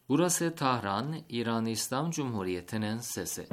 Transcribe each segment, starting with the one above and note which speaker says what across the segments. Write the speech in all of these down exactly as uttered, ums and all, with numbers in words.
Speaker 1: Burası Tahran, İran İslam Cumhuriyeti'nin sesi.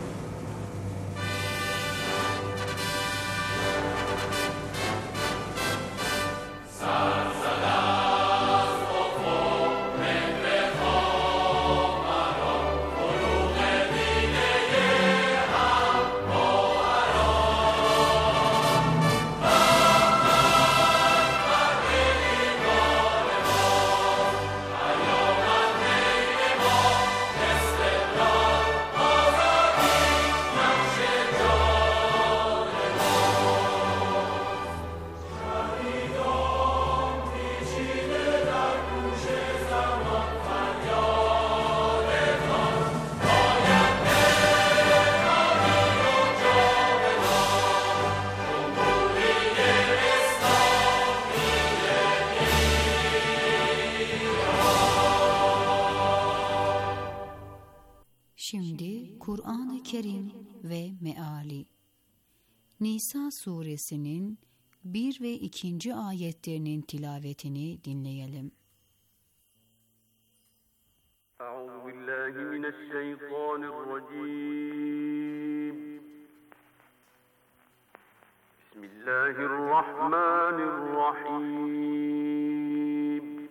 Speaker 2: Şimdi Kur'an-ı Kerim ve Meali. Nisa suresinin bir ve ikinci ayetlerinin tilavetini dinleyelim.
Speaker 3: Euzubillahimineşşeytanirracim. Bismillahirrahmanirrahim.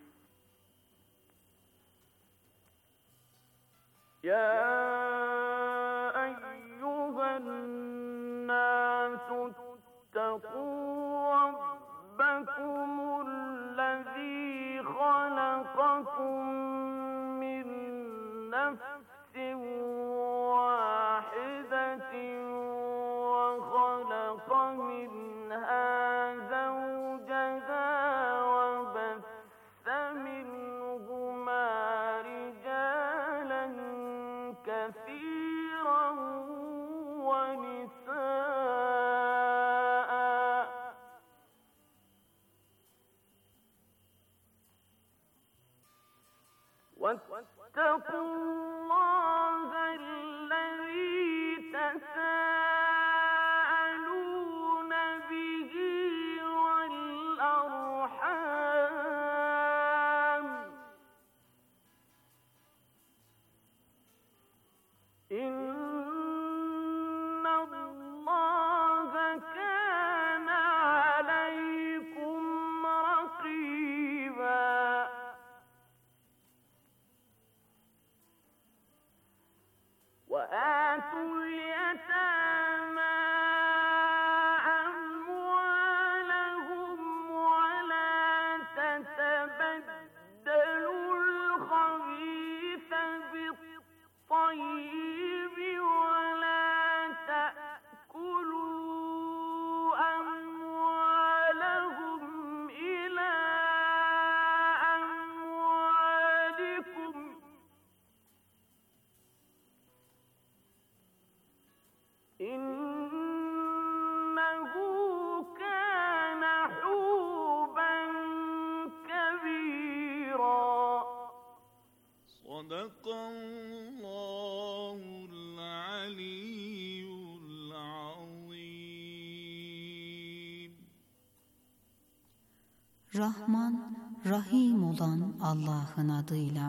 Speaker 3: Ya eyyühen nâsu ittekû rabbekumullezî halakakum min nefsin vâhidetin ve halaka minhâ zawceha ve besse minhumâ ricâlen kethîran ve nisâ'an واتقوا الله الذي تساءلون به والأرحام إن الله كان عليكم رقيبا وآتوا اليتامى أموالهم ولا تتبدلوا الخبيث بالطيب ولا تأكلوا أموالهم إلى أموالكم إنه كان حوبا كبيرا صدق الله العلي العظيم.
Speaker 2: Rahman, Rahim olan Allah'ın adıyla.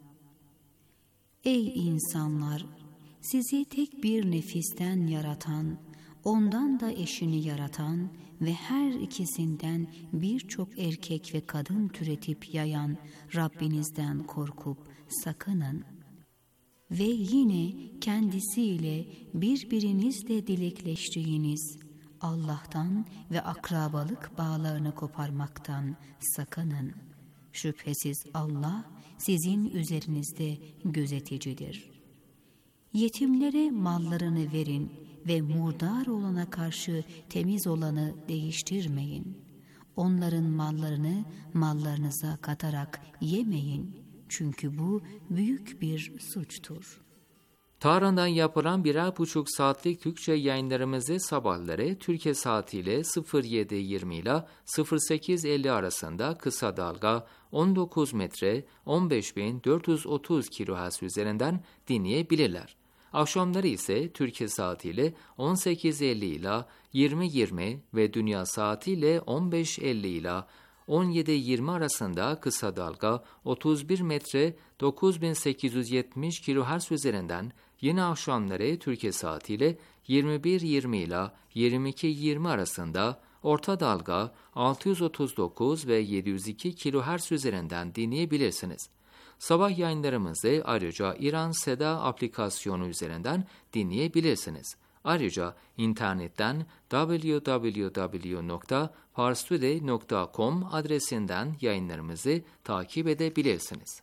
Speaker 2: Ey insanlar! Sizi tek bir nefisten yaratan, ondan da eşini yaratan ve her ikisinden birçok erkek ve kadın türetip yayan Rabbinizden korkup sakının. Ve yine kendisiyle birbirinizle dilekleştiğiniz Allah'tan ve akrabalık bağlarını koparmaktan sakının. Şüphesiz Allah sizin üzerinizde gözeticidir. Yetimlere mallarını verin ve murdar olana karşı temiz olanı değiştirmeyin. Onların mallarını mallarınıza katarak yemeyin. Çünkü bu büyük bir suçtur.
Speaker 1: Tahran'dan yapılan birer buçuk saatlik Türkçe yayınlarımızı sabahları Türkiye saatiyle sıfır yedi yirmi ile sıfır sekiz elli arasında kısa dalga on dokuz metre on beş bin dört yüz otuz kilohertz üzerinden dinleyebilirler. Akşamları ise Türkiye saatiyle on sekiz elli ile yirmi yirmi ve dünya saatiyle on beş elli ile on yedi yirmi arasında kısa dalga otuz bir metre dokuz bin sekiz yüz yetmiş kilohertz üzerinden, yine akşamları Türkiye saatiyle yirmi bir yirmi ile yirmi iki yirmi arasında orta dalga altı yüz otuz dokuz ve yedi yüz iki kilohertz üzerinden dinleyebilirsiniz. Sabah yayınlarımızı ayrıca İran Seda aplikasyonu üzerinden dinleyebilirsiniz. Ayrıca internetten double-u double-u double-u nokta parstoday nokta com adresinden yayınlarımızı takip edebilirsiniz.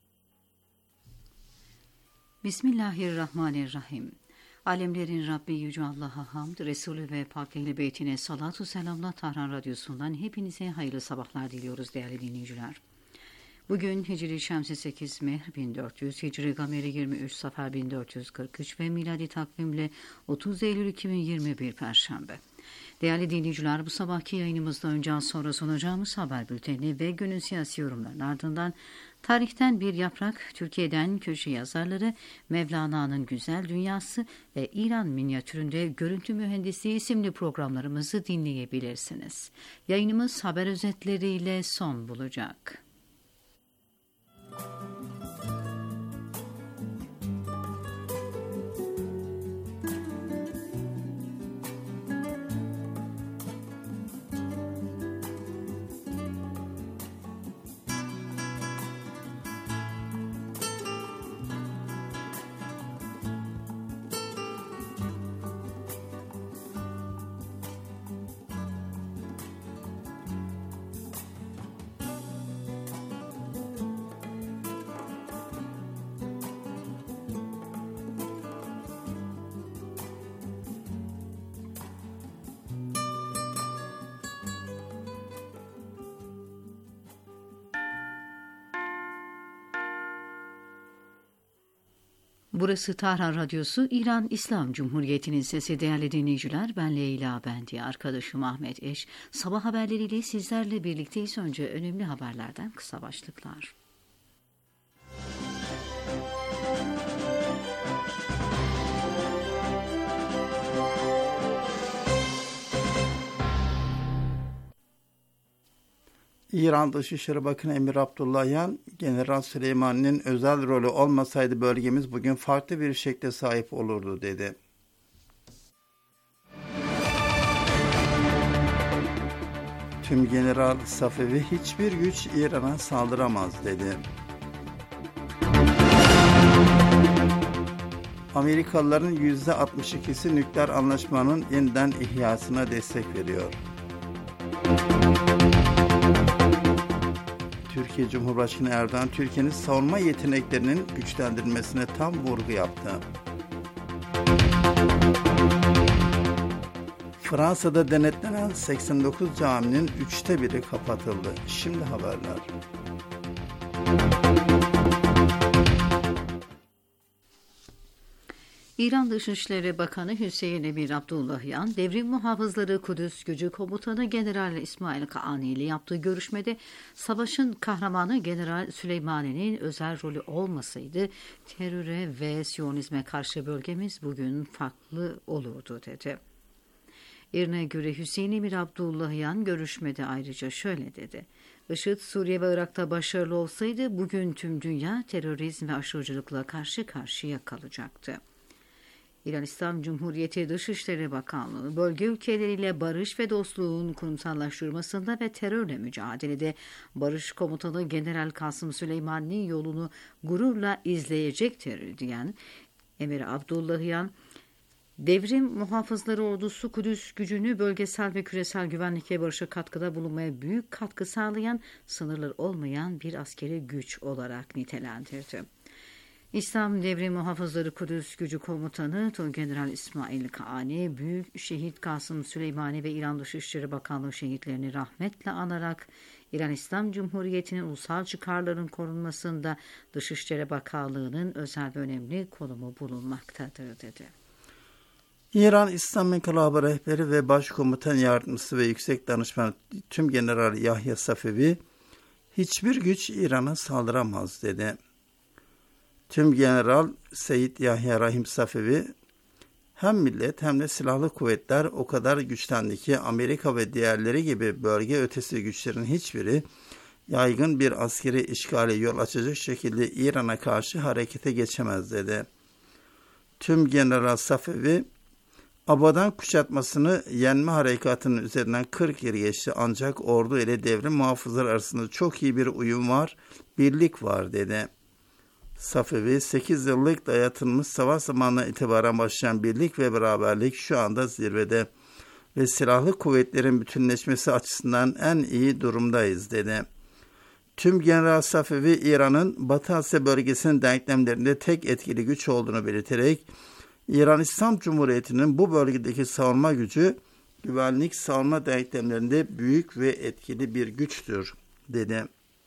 Speaker 2: Bismillahirrahmanirrahim. Alemlerin Rabbi Yüce Allah'a hamd, Resulü ve Pak Ehl-i Beytine salatu selamla Tahran Radyosu'ndan hepinize hayırlı sabahlar diliyoruz değerli dinleyiciler. Bugün Hicri Şemsi sekiz Mehr bin dört yüz, Hicri Gameri yirmi üç Safer bin dört yüz kırk üç ve miladi takvimle otuz Eylül iki bin yirmi bir Perşembe. Değerli dinleyiciler, bu sabahki yayınımızda önce az sonra sunacağımız haber bülteni ve günün siyasi yorumlarının ardından tarihten bir yaprak, Türkiye'den köşe yazarları, Mevlana'nın Güzel Dünyası ve İran minyatüründe Görüntü Mühendisliği isimli programlarımızı dinleyebilirsiniz. Yayınımız haber özetleriyle son bulacak. Burası Tahran Radyosu, İran İslam Cumhuriyeti'nin sesi değerli dinleyiciler. Ben Leyla Bendi, arkadaşım Ahmet Eş. Sabah haberleriyle sizlerle birlikteyiz. Önce önemli haberlerden kısa başlıklar.
Speaker 4: İran Dışişleri Bakanı Emir Abdullahian, General Süleyman'ın özel rolü olmasaydı bölgemiz bugün farklı bir şekle sahip olurdu dedi. Tüm General Safevi hiçbir güç İran'a saldıramaz dedi. Amerikalıların yüzde altmış ikisi nükleer anlaşmanın yeniden ihyasına destek veriyor. Türkiye Cumhurbaşkanı Erdoğan, Türkiye'nin savunma yeteneklerinin güçlendirilmesine tam vurgu yaptı. Fransa'da denetlenen seksen dokuz caminin üçte biri kapatıldı. Şimdi haberler.
Speaker 2: İran Dışişleri Bakanı Hüseyin Emir Abdullahian, Devrim Muhafızları Kudüs Gücü Komutanı General İsmail Kaani ile yaptığı görüşmede savaşın kahramanı General Süleymani'nin özel rolü olmasaydı teröre ve Siyonizme karşı bölgemiz bugün farklı olurdu dedi. İrne göre Hüseyin Emir Abdullahian görüşmede ayrıca şöyle dedi. IŞİD Suriye ve Irak'ta başarılı olsaydı bugün tüm dünya terörizm ve aşırıcılıkla karşı karşıya kalacaktı. İran İslam Cumhuriyeti Dışişleri Bakanlığı, bölge ülkeleriyle barış ve dostluğun kurumsallaştırmasında ve terörle mücadelede Barış Komutanı General Kasım Süleyman'ın yolunu gururla izleyecektir diyen Emir Abdullahian, Devrim Muhafızları Ordusu Kudüs gücünü bölgesel ve küresel güvenlik ve barışa katkıda bulunmaya büyük katkı sağlayan, sınırları olmayan bir askeri güç olarak nitelendirdi. İslam Devrim Muhafızları Kudüs Gücü Komutanı General İsmail Kaani, Büyük Şehit Kasım Süleymani ve İran Dışişleri Bakanlığı şehitlerini rahmetle anarak İran İslam Cumhuriyeti'nin ulusal çıkarlarının korunmasında Dışişleri Bakanlığı'nın özel ve önemli konumu bulunmaktadır dedi.
Speaker 4: İran İslam İnkılabı Rehberi ve Başkomutan Yardımcısı ve Yüksek Danışman Tüm General Yahya Safevi, hiçbir güç İran'a saldıramaz dedi. Tüm General Seyyid Yahya Rahim Safevi, Hem millet hem de silahlı kuvvetler o kadar güçlendi ki Amerika ve diğerleri gibi bölge ötesi güçlerin hiçbiri yaygın bir askeri işgale yol açacak şekilde İran'a karşı harekete geçemez dedi. Tüm General Safevi, Abadan kuşatmasını yenme harekatının üzerinden kırk yıl geçti ancak ordu ile devrim muhafızlar arasında çok iyi bir uyum var, birlik var dedi. Safevi, sekiz yıllık dayatılmış savaş zamanına itibaren başlayan birlik ve beraberlik şu anda zirvede ve silahlı kuvvetlerin bütünleşmesi açısından en iyi durumdayız dedi. Tüm General Safevi, İran'ın Batı Asya bölgesinin denklemlerinde tek etkili güç olduğunu belirterek, İran İslam Cumhuriyeti'nin bu bölgedeki savunma gücü, güvenlik savunma denklemlerinde büyük ve etkili bir güçtür dedi.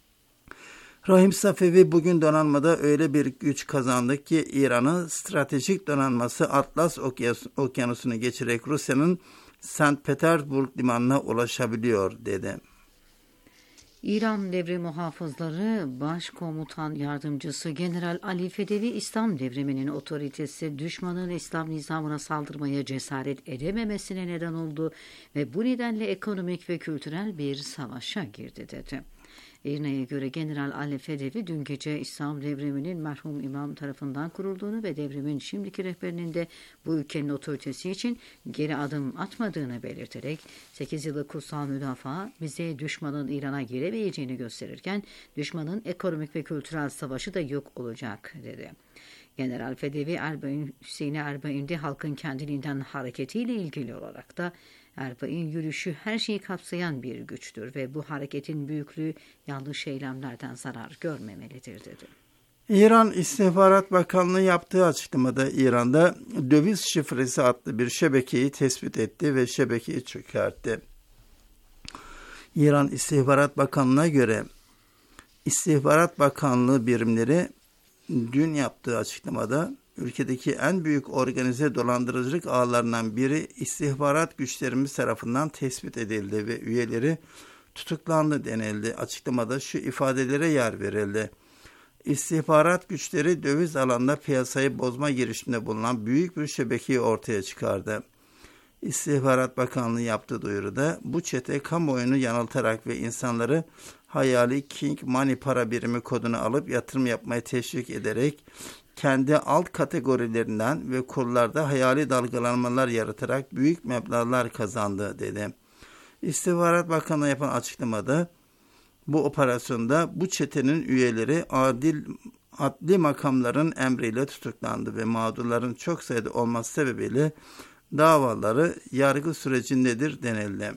Speaker 4: Rahim Safevi, bugün donanmada öyle bir güç kazandık ki İran'ın stratejik donanması Atlas Okyanusu'nu geçerek Rusya'nın Sankt Petersburg limanına ulaşabiliyor dedi.
Speaker 2: İran Devrim Muhafızları Başkomutan Yardımcısı General Ali Fedevi, İslam devriminin otoritesi düşmanın İslam nizamına saldırmaya cesaret edememesine neden oldu ve bu nedenle ekonomik ve kültürel bir savaşa girdi dedi. İrna'ya göre General Ali Fedevi dün gece İslam devriminin merhum imam tarafından kurulduğunu ve devrimin şimdiki rehberinin de bu ülkenin otoritesi için geri adım atmadığını belirterek sekiz yıllık kutsal müdafaa bize düşmanın İran'a giremeyeceğini gösterirken düşmanın ekonomik ve kültürel savaşı da yok olacak dedi. General Fedevi Erbain, Hüseyin Erbain'de halkın kendiliğinden hareketiyle ilgili olarak da Erbain yürüyüşü her şeyi kapsayan bir güçtür ve bu hareketin büyüklüğü yanlış eylemlerden zarar görmemelidir dedi.
Speaker 4: İran İstihbarat Bakanlığı yaptığı açıklamada İran'da döviz şifresi adlı bir şebekeyi tespit etti ve şebekeyi çökertti. İran İstihbarat Bakanlığı'na göre İstihbarat Bakanlığı birimleri dün yaptığı açıklamada ülkedeki en büyük organize dolandırıcılık ağlarından biri istihbarat güçlerimiz tarafından tespit edildi ve üyeleri tutuklandı denildi. Açıklamada şu ifadelere yer verildi. İstihbarat güçleri döviz alanında piyasayı bozma girişiminde bulunan büyük bir şebekeyi ortaya çıkardı. İstihbarat Bakanlığı yaptığı duyuruda bu çete kamuoyunu yanıltarak ve insanları hayali King Money para birimi kodunu alıp yatırım yapmaya teşvik ederek kendi alt kategorilerinden ve kurlarda hayali dalgalanmalar yaratarak büyük meblağlar kazandı dedi. İstihbarat Bakanlığı yapan açıklamada bu operasyonda bu çetenin üyeleri adil adli makamların emriyle tutuklandı ve mağdurların çok sayıda olması sebebiyle davaları yargı sürecindedir denildi.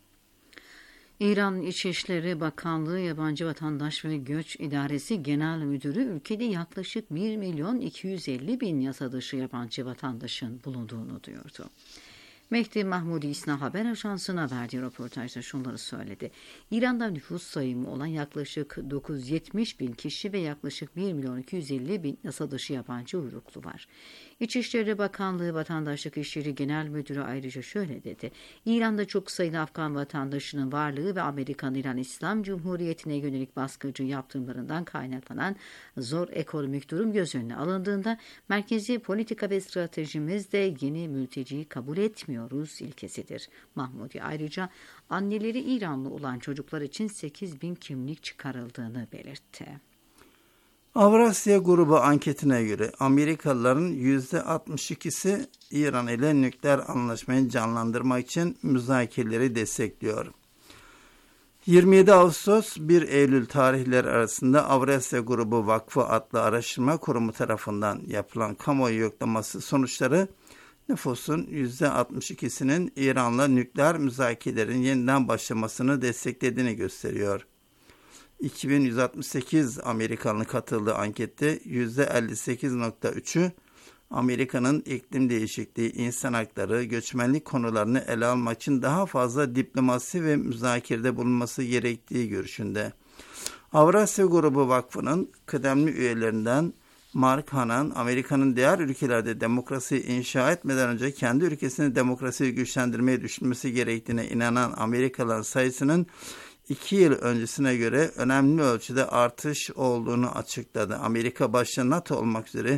Speaker 2: İran İçişleri Bakanlığı Yabancı Vatandaş ve Göç İdaresi Genel Müdürü ülkede yaklaşık bir milyon iki yüz elli bin yasa dışı yabancı vatandaşın bulunduğunu duyurdu. Mehdi Mahmudi İsna Haber Ajansı'na verdiği röportajda şunları söyledi. İran'da nüfus sayımı olan yaklaşık dokuz yüz yetmiş bin kişi ve yaklaşık bir milyon iki yüz elli bin yasa dışı yabancı uyruklu var. İçişleri Bakanlığı Vatandaşlık İşleri Genel Müdürü ayrıca şöyle dedi. İran'da çok sayıda Afgan vatandaşının varlığı ve Amerikan İran İslam Cumhuriyeti'ne yönelik baskıcı yaptırımlarından kaynaklanan zor ekonomik durum göz önüne alındığında merkezi politika ve stratejimiz de yeni mülteciyi kabul etmiyoruz ilkesidir. Mahmudi ayrıca anneleri İranlı olan çocuklar için sekiz bin kimlik çıkarıldığını belirtti.
Speaker 4: Avrasya Grubu anketine göre Amerikalıların yüzde altmış ikisi İran ile nükleer anlaşmayı canlandırmak için müzakereleri destekliyor. yirmi yedi Ağustos bir Eylül tarihleri arasında Avrasya Grubu Vakfı adlı araştırma kurumu tarafından yapılan kamuoyu yoklaması sonuçları nüfusun yüzde altmış ikisinin İran'la nükleer müzakerelerin yeniden başlamasını desteklediğini gösteriyor. iki bin yüz altmış sekiz Amerikanlı katıldığı ankette yüzde elli sekiz nokta üçü Amerika'nın iklim değişikliği, insan hakları, göçmenlik konularını ele almak için daha fazla diplomasi ve müzakerede bulunması gerektiği görüşünde. Avrasya Grubu Vakfı'nın kıdemli üyelerinden Mark Hanan, Amerika'nın diğer ülkelerde demokrasi inşa etmeden önce kendi ülkesini demokrasiyi güçlendirmeyi düşünmesi gerektiğine inanan Amerikalıların sayısının iki yıl öncesine göre önemli ölçüde artış olduğunu açıkladı. Amerika başta NATO olmak üzere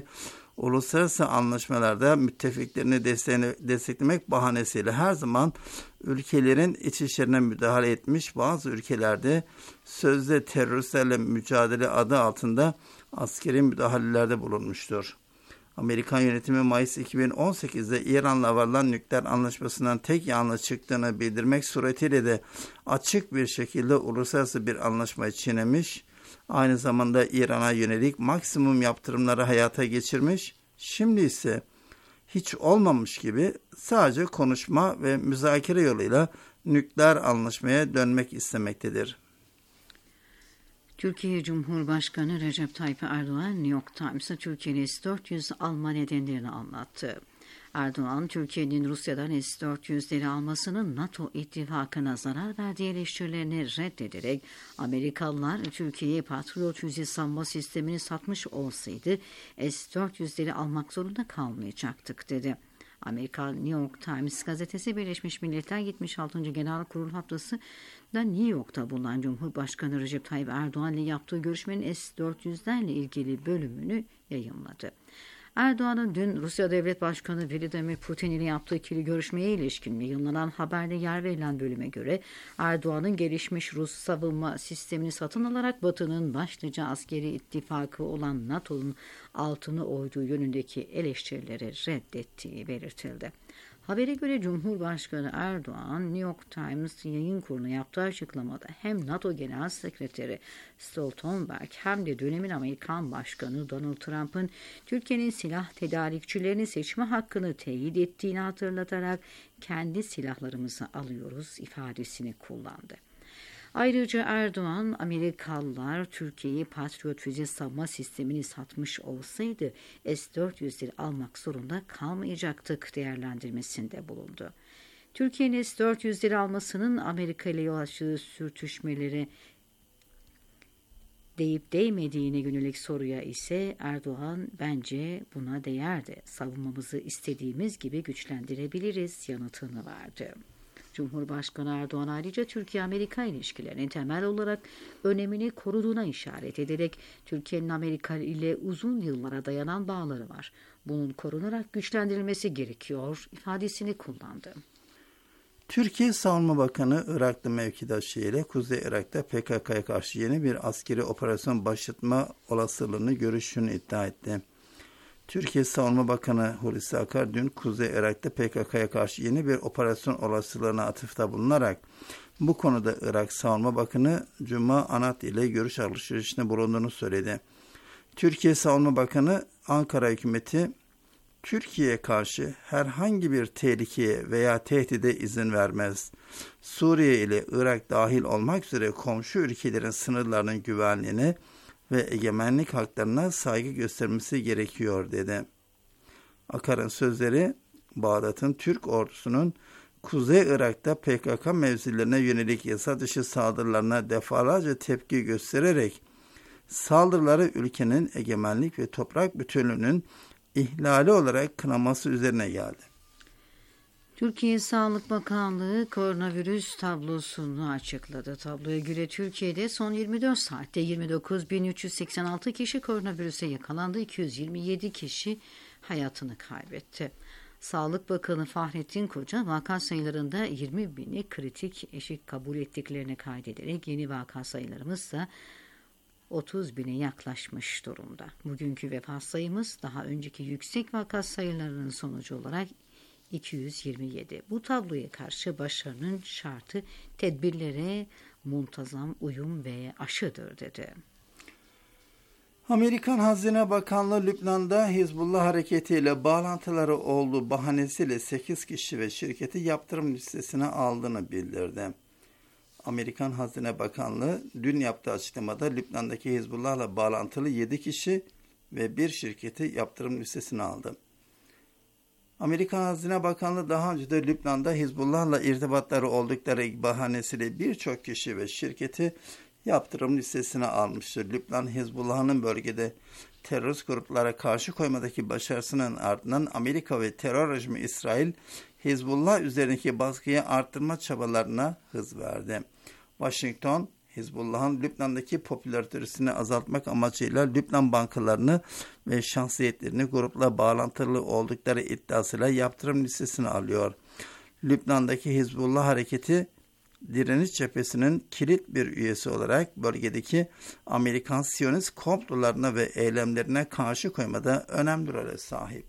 Speaker 4: uluslararası anlaşmalarda müttefiklerini desteklemek bahanesiyle her zaman ülkelerin iç işlerine müdahale etmiş, bazı ülkelerde sözde teröristlerle mücadele adı altında askeri müdahalelerde bulunmuştur. Amerikan yönetimi Mayıs iki bin on sekizde İran'la varılan nükleer anlaşmasından tek yanlış çıktığını bildirmek suretiyle de açık bir şekilde uluslararası bir anlaşmayı çiğnemiş, aynı zamanda İran'a yönelik maksimum yaptırımları hayata geçirmiş, şimdi ise hiç olmamış gibi sadece konuşma ve müzakere yoluyla nükleer anlaşmaya dönmek istemektedir.
Speaker 2: Türkiye Cumhurbaşkanı Recep Tayyip Erdoğan, New York Times'a Türkiye'nin S dört yüz alma nedenlerini anlattı. Erdoğan, Türkiye'nin Rusya'dan S dört yüzleri almasının NATO ittifakına zarar verdiği eleştirilerini reddederek, Amerikalılar Türkiye'ye Patriot füze savunma sistemini satmış olsaydı S dört yüzleri almak zorunda kalmayacaktık dedi. Amerika New York Times gazetesi Birleşmiş Milletler yetmiş altıncı Genel Kurul haftasında New York'ta bulunan Cumhurbaşkanı Recep Tayyip Erdoğan ile yaptığı görüşmenin S dört yüzlerle ilgili bölümünü yayımladı. Erdoğan'ın dün Rusya Devlet Başkanı Vladimir Putin ile yaptığı ikili görüşmeye ilişkin yayınlanan haberde yer verilen bölüme göre Erdoğan'ın gelişmiş Rus savunma sistemini satın alarak Batı'nın başlıca askeri ittifakı olan NATO'nun altını oyduğu yönündeki eleştirileri reddettiği belirtildi. Habere göre Cumhurbaşkanı Erdoğan, New York Times yayın kuruluna yaptığı açıklamada hem NATO Genel Sekreteri Stoltenberg hem de dönemin Amerikan Başkanı Donald Trump'ın Türkiye'nin silah tedarikçilerini seçme hakkını teyit ettiğini hatırlatarak kendi silahlarımızı alıyoruz ifadesini kullandı. Ayrıca Erdoğan, Amerikalılar Türkiye'yi Patriot füze savunma sistemini satmış olsaydı S dört yüzleri almak zorunda kalmayacaktık değerlendirmesinde bulundu. Türkiye'nin S dört yüzleri almasının Amerika ile yol açtığı sürtüşmeleri değip değmediğine yönelik soruya ise Erdoğan, bence buna değerdi, savunmamızı istediğimiz gibi güçlendirebiliriz yanıtını verdi. Cumhurbaşkanı Erdoğan ayrıca Türkiye-Amerika ilişkilerinin temel olarak önemini koruduğuna işaret ederek Türkiye'nin Amerika ile uzun yıllara dayanan bağları var. Bunun korunarak güçlendirilmesi gerekiyor ifadesini kullandı.
Speaker 4: Türkiye Savunma Bakanı Iraklı mevkidaşı ile Kuzey Irak'ta P K K'ya karşı yeni bir askeri operasyon başlatma olasılığını görüşünü iddia etti. Türkiye Savunma Bakanı Hulusi Akar dün Kuzey Irak'ta P K K'ya karşı yeni bir operasyon olasılığına atıfta bulunarak bu konuda Irak Savunma Bakanı Cuma Anat ile görüş alışverişinde bulunduğunu söyledi. Türkiye Savunma Bakanı Ankara hükümeti Türkiye'ye karşı herhangi bir tehlikeye veya tehdide izin vermez. Suriye ile Irak dahil olmak üzere komşu ülkelerin sınırlarının güvenliğine ve egemenlik haklarına saygı göstermesi gerekiyor dedi. Akar'ın sözleri, Bağdat'ın Türk ordusunun Kuzey Irak'ta P K K mevzilerine yönelik yasa dışı saldırılarına defalarca tepki göstererek saldırıları ülkenin egemenlik ve toprak bütünlüğünün ihlali olarak kınaması üzerine geldi.
Speaker 2: Türkiye Sağlık Bakanlığı koronavirüs tablosunu açıkladı. Tabloya göre Türkiye'de son yirmi dört saatte yirmi dokuz bin üç yüz seksen altı kişi koronavirüse yakalandı. iki yüz yirmi yedi kişi hayatını kaybetti. Sağlık Bakanı Fahrettin Koca vaka sayılarında yirmi bini kritik eşik kabul ettiklerini kaydederek yeni vaka sayılarımız da otuz bine yaklaşmış durumda. Bugünkü vefat sayımız daha önceki yüksek vaka sayılarının sonucu olarak iki yüz yirmi yedi. Bu tabloya karşı başarının şartı tedbirlere muntazam uyum ve aşıdır dedi.
Speaker 4: Amerikan Hazine Bakanlığı Lübnan'da Hizbullah hareketiyle bağlantıları olduğu bahanesiyle sekiz kişi ve şirketi yaptırım listesine aldığını bildirdi. Amerikan Hazine Bakanlığı dün yaptığı açıklamada Lübnan'daki Hizbullah'la bağlantılı yedi kişi ve bir şirketi yaptırım listesine aldı. Amerikan Hazine Bakanlığı daha önce de Lübnan'da Hizbullah'la irtibatları oldukları bahanesiyle birçok kişi ve şirketi yaptırım listesine almıştır. Lübnan Hizbullah'ın bölgede terörist gruplara karşı koymadaki başarısının ardından Amerika ve terör rejimi İsrail, Hizbullah üzerindeki baskıyı arttırma çabalarına hız verdi. Washington, Hizbullah'ın Lübnan'daki popülaritesini azaltmak amacıyla Lübnan bankalarını ve şahsiyetlerini grupla bağlantılı oldukları iddiasıyla yaptırım listesine alıyor. Lübnan'daki Hizbullah hareketi direniş cephesinin kilit bir üyesi olarak bölgedeki Amerikan Siyonist komplolarına ve eylemlerine karşı koymada önemli role sahip.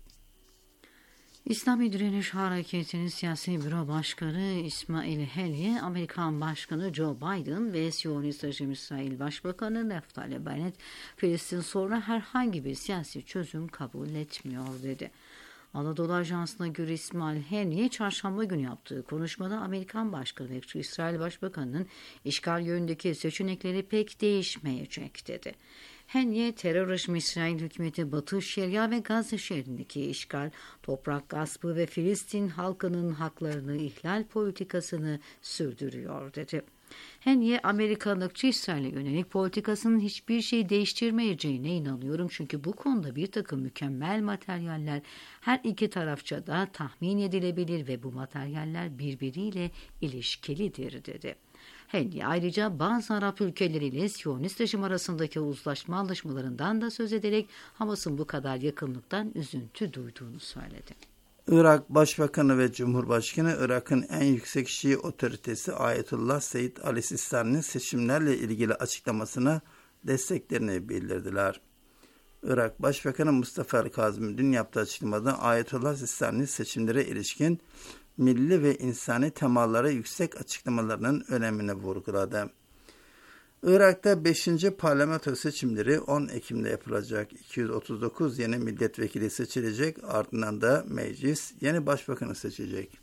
Speaker 2: İslami Direniş Hareketi'nin Siyasi Büro Başkanı İsmail Haniyeh, Amerikan Başkanı Joe Biden ve Siyonist rejim İsrail Başbakanı Naftali Bennett, Filistin sorunu herhangi bir siyasi çözüm kabul etmiyor dedi. Anadolu Ajansı'na göre İsmail Haniyeh, çarşamba günü yaptığı konuşmada Amerikan Başkanı ve İsrail Başbakanı'nın işgal yönündeki seçenekleri pek değişmeyecek dedi. Haniyeh, terör rejimi İsrail hükümeti Batı Şeria ve Gazze şehrindeki işgal, toprak gaspı ve Filistin halkının haklarını ihlal politikasını sürdürüyor dedi. Haniyeh, Amerikan ırkçı İsrail'e yönelik politikasının hiçbir şey değiştirmeyeceğine inanıyorum. Çünkü bu konuda bir takım mükemmel materyaller her iki tarafça da tahmin edilebilir ve bu materyaller birbiriyle ilişkilidir dedi. Haniyeh ayrıca bazı Arap ülkeleriyle Siyonist rejim arasındaki uzlaşma anlaşmalarından da söz ederek Hamas'ın bu kadar yakınlıktan üzüntü duyduğunu söyledi.
Speaker 4: Irak Başbakanı ve Cumhurbaşkanı Irak'ın en yüksek Şii otoritesi Ayetullah Seyyid Ali Sistani'nin seçimlerle ilgili açıklamasına desteklerini bildirdiler. Irak Başbakanı Mustafa el-Kazım dün yaptığı açıklamada Ayetullah Sistani'nin seçimlere ilişkin milli ve insani temalara yüksek açıklamalarının önemini vurguladı. Irak'ta beşinci parlamento seçimleri on Ekim'de yapılacak. iki yüz otuz dokuz yeni milletvekili seçilecek, ardından da meclis yeni başbakanı seçecek.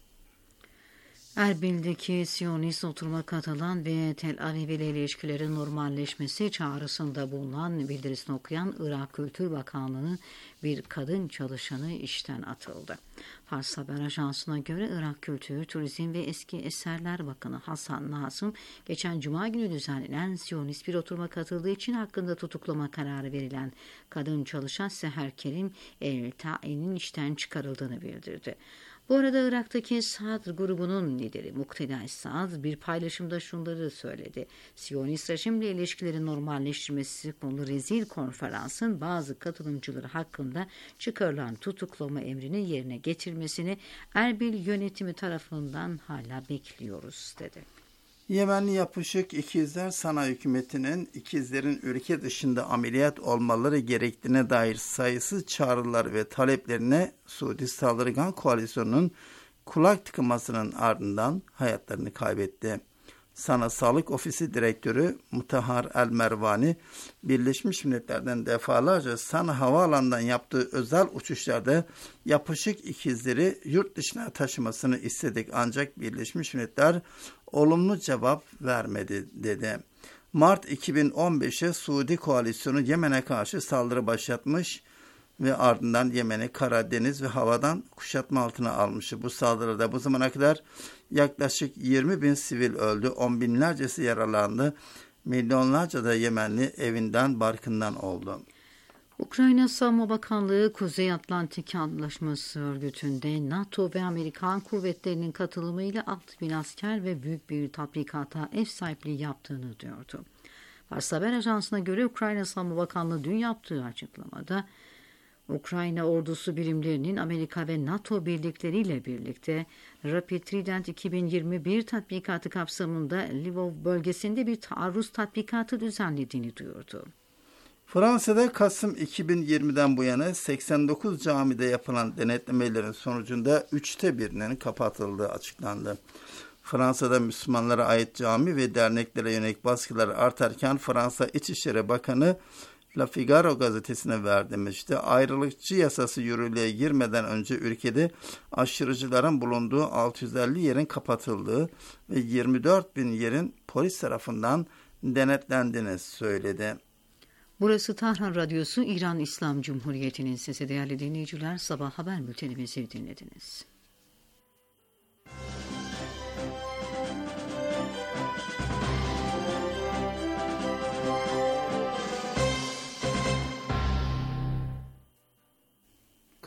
Speaker 2: Erbil'deki Siyonist oturuma katılan ve Tel Aviv ile ilişkilerin normalleşmesi çağrısında bulunan bildirisini okuyan Irak Kültür Bakanlığı'nın bir kadın çalışanı işten atıldı. Fars Haber Ajansı'na göre Irak Kültür, Turizm ve Eski Eserler Bakanı Hasan Nazım, geçen Cuma günü düzenlenen Siyonist bir oturuma katıldığı için hakkında tutuklama kararı verilen kadın çalışan Seher Kerim El-Ta'i'nin işten çıkarıldığını bildirdi. Bu arada Irak'taki Saad grubunun lideri Mukteda Saad bir paylaşımda şunları söyledi. Siyonist rejimle ilişkileri normalleştirmesi konulu rezil konferansın bazı katılımcıları hakkında çıkarılan tutuklama emrini yerine getirmesini Erbil yönetimi tarafından hala bekliyoruz dedi.
Speaker 4: Yemenli yapışık ikizler sana hükümetinin ikizlerin ülke dışında ameliyat olmaları gerektiğine dair sayısız çağrılar ve taleplerine Suudi Saldırgan Koalisyonu'nun kulak tıkamasının ardından hayatlarını kaybetti. Sana Sağlık Ofisi Direktörü Mutahhar El-Mervani, Birleşmiş Milletler'den defalarca Sana havaalanından yaptığı özel uçuşlarda yapışık ikizleri yurt dışına taşımasını istedik ancak Birleşmiş Milletler olumlu cevap vermedi dedi. Mart iki bin on beş'e Suudi koalisyonu Yemen'e karşı saldırı başlatmış ve ardından Yemen'i kara, deniz ve havadan kuşatma altına almıştı. Bu saldırıda bu zamana kadar yaklaşık yirmi bin sivil öldü, on binlercesi yaralandı, milyonlarca da Yemenli evinden barkından oldu.
Speaker 2: Ukrayna Savunma Bakanlığı, Kuzey Atlantik Antlaşması Örgütü'nde NATO ve Amerikan kuvvetlerinin katılımıyla altı bin asker ve büyük bir tatbikata ev sahipliği yaptığını duyurdu. Fars Haber Ajansı'na göre Ukrayna Savunma Bakanlığı dün yaptığı açıklamada, Ukrayna ordusu birimlerinin Amerika ve NATO birlikleriyle birlikte Rapid Trident iki bin yirmi bir tatbikatı kapsamında Lvov bölgesinde bir taarruz tatbikatı düzenlediğini duyurdu.
Speaker 4: Fransa'da Kasım iki bin yirmi'den bu yana seksen dokuz camide yapılan denetlemelerin sonucunda üçte birinin kapatıldığı açıklandı. Fransa'da Müslümanlara ait cami ve derneklere yönelik baskılar artarken Fransa İçişleri Bakanı La Figaro gazetesine vermişti. Ayrılıkçı yasası yürürlüğe girmeden önce ülkede aşırıcıların bulunduğu altı yüz elli yerin kapatıldığı ve yirmi dört bin yerin polis tarafından denetlendiğini söyledi.
Speaker 2: Burası Tahran Radyosu, İran İslam Cumhuriyeti'nin sesi. Değerli dinleyiciler, sabah haber bültenimizi dinlediniz.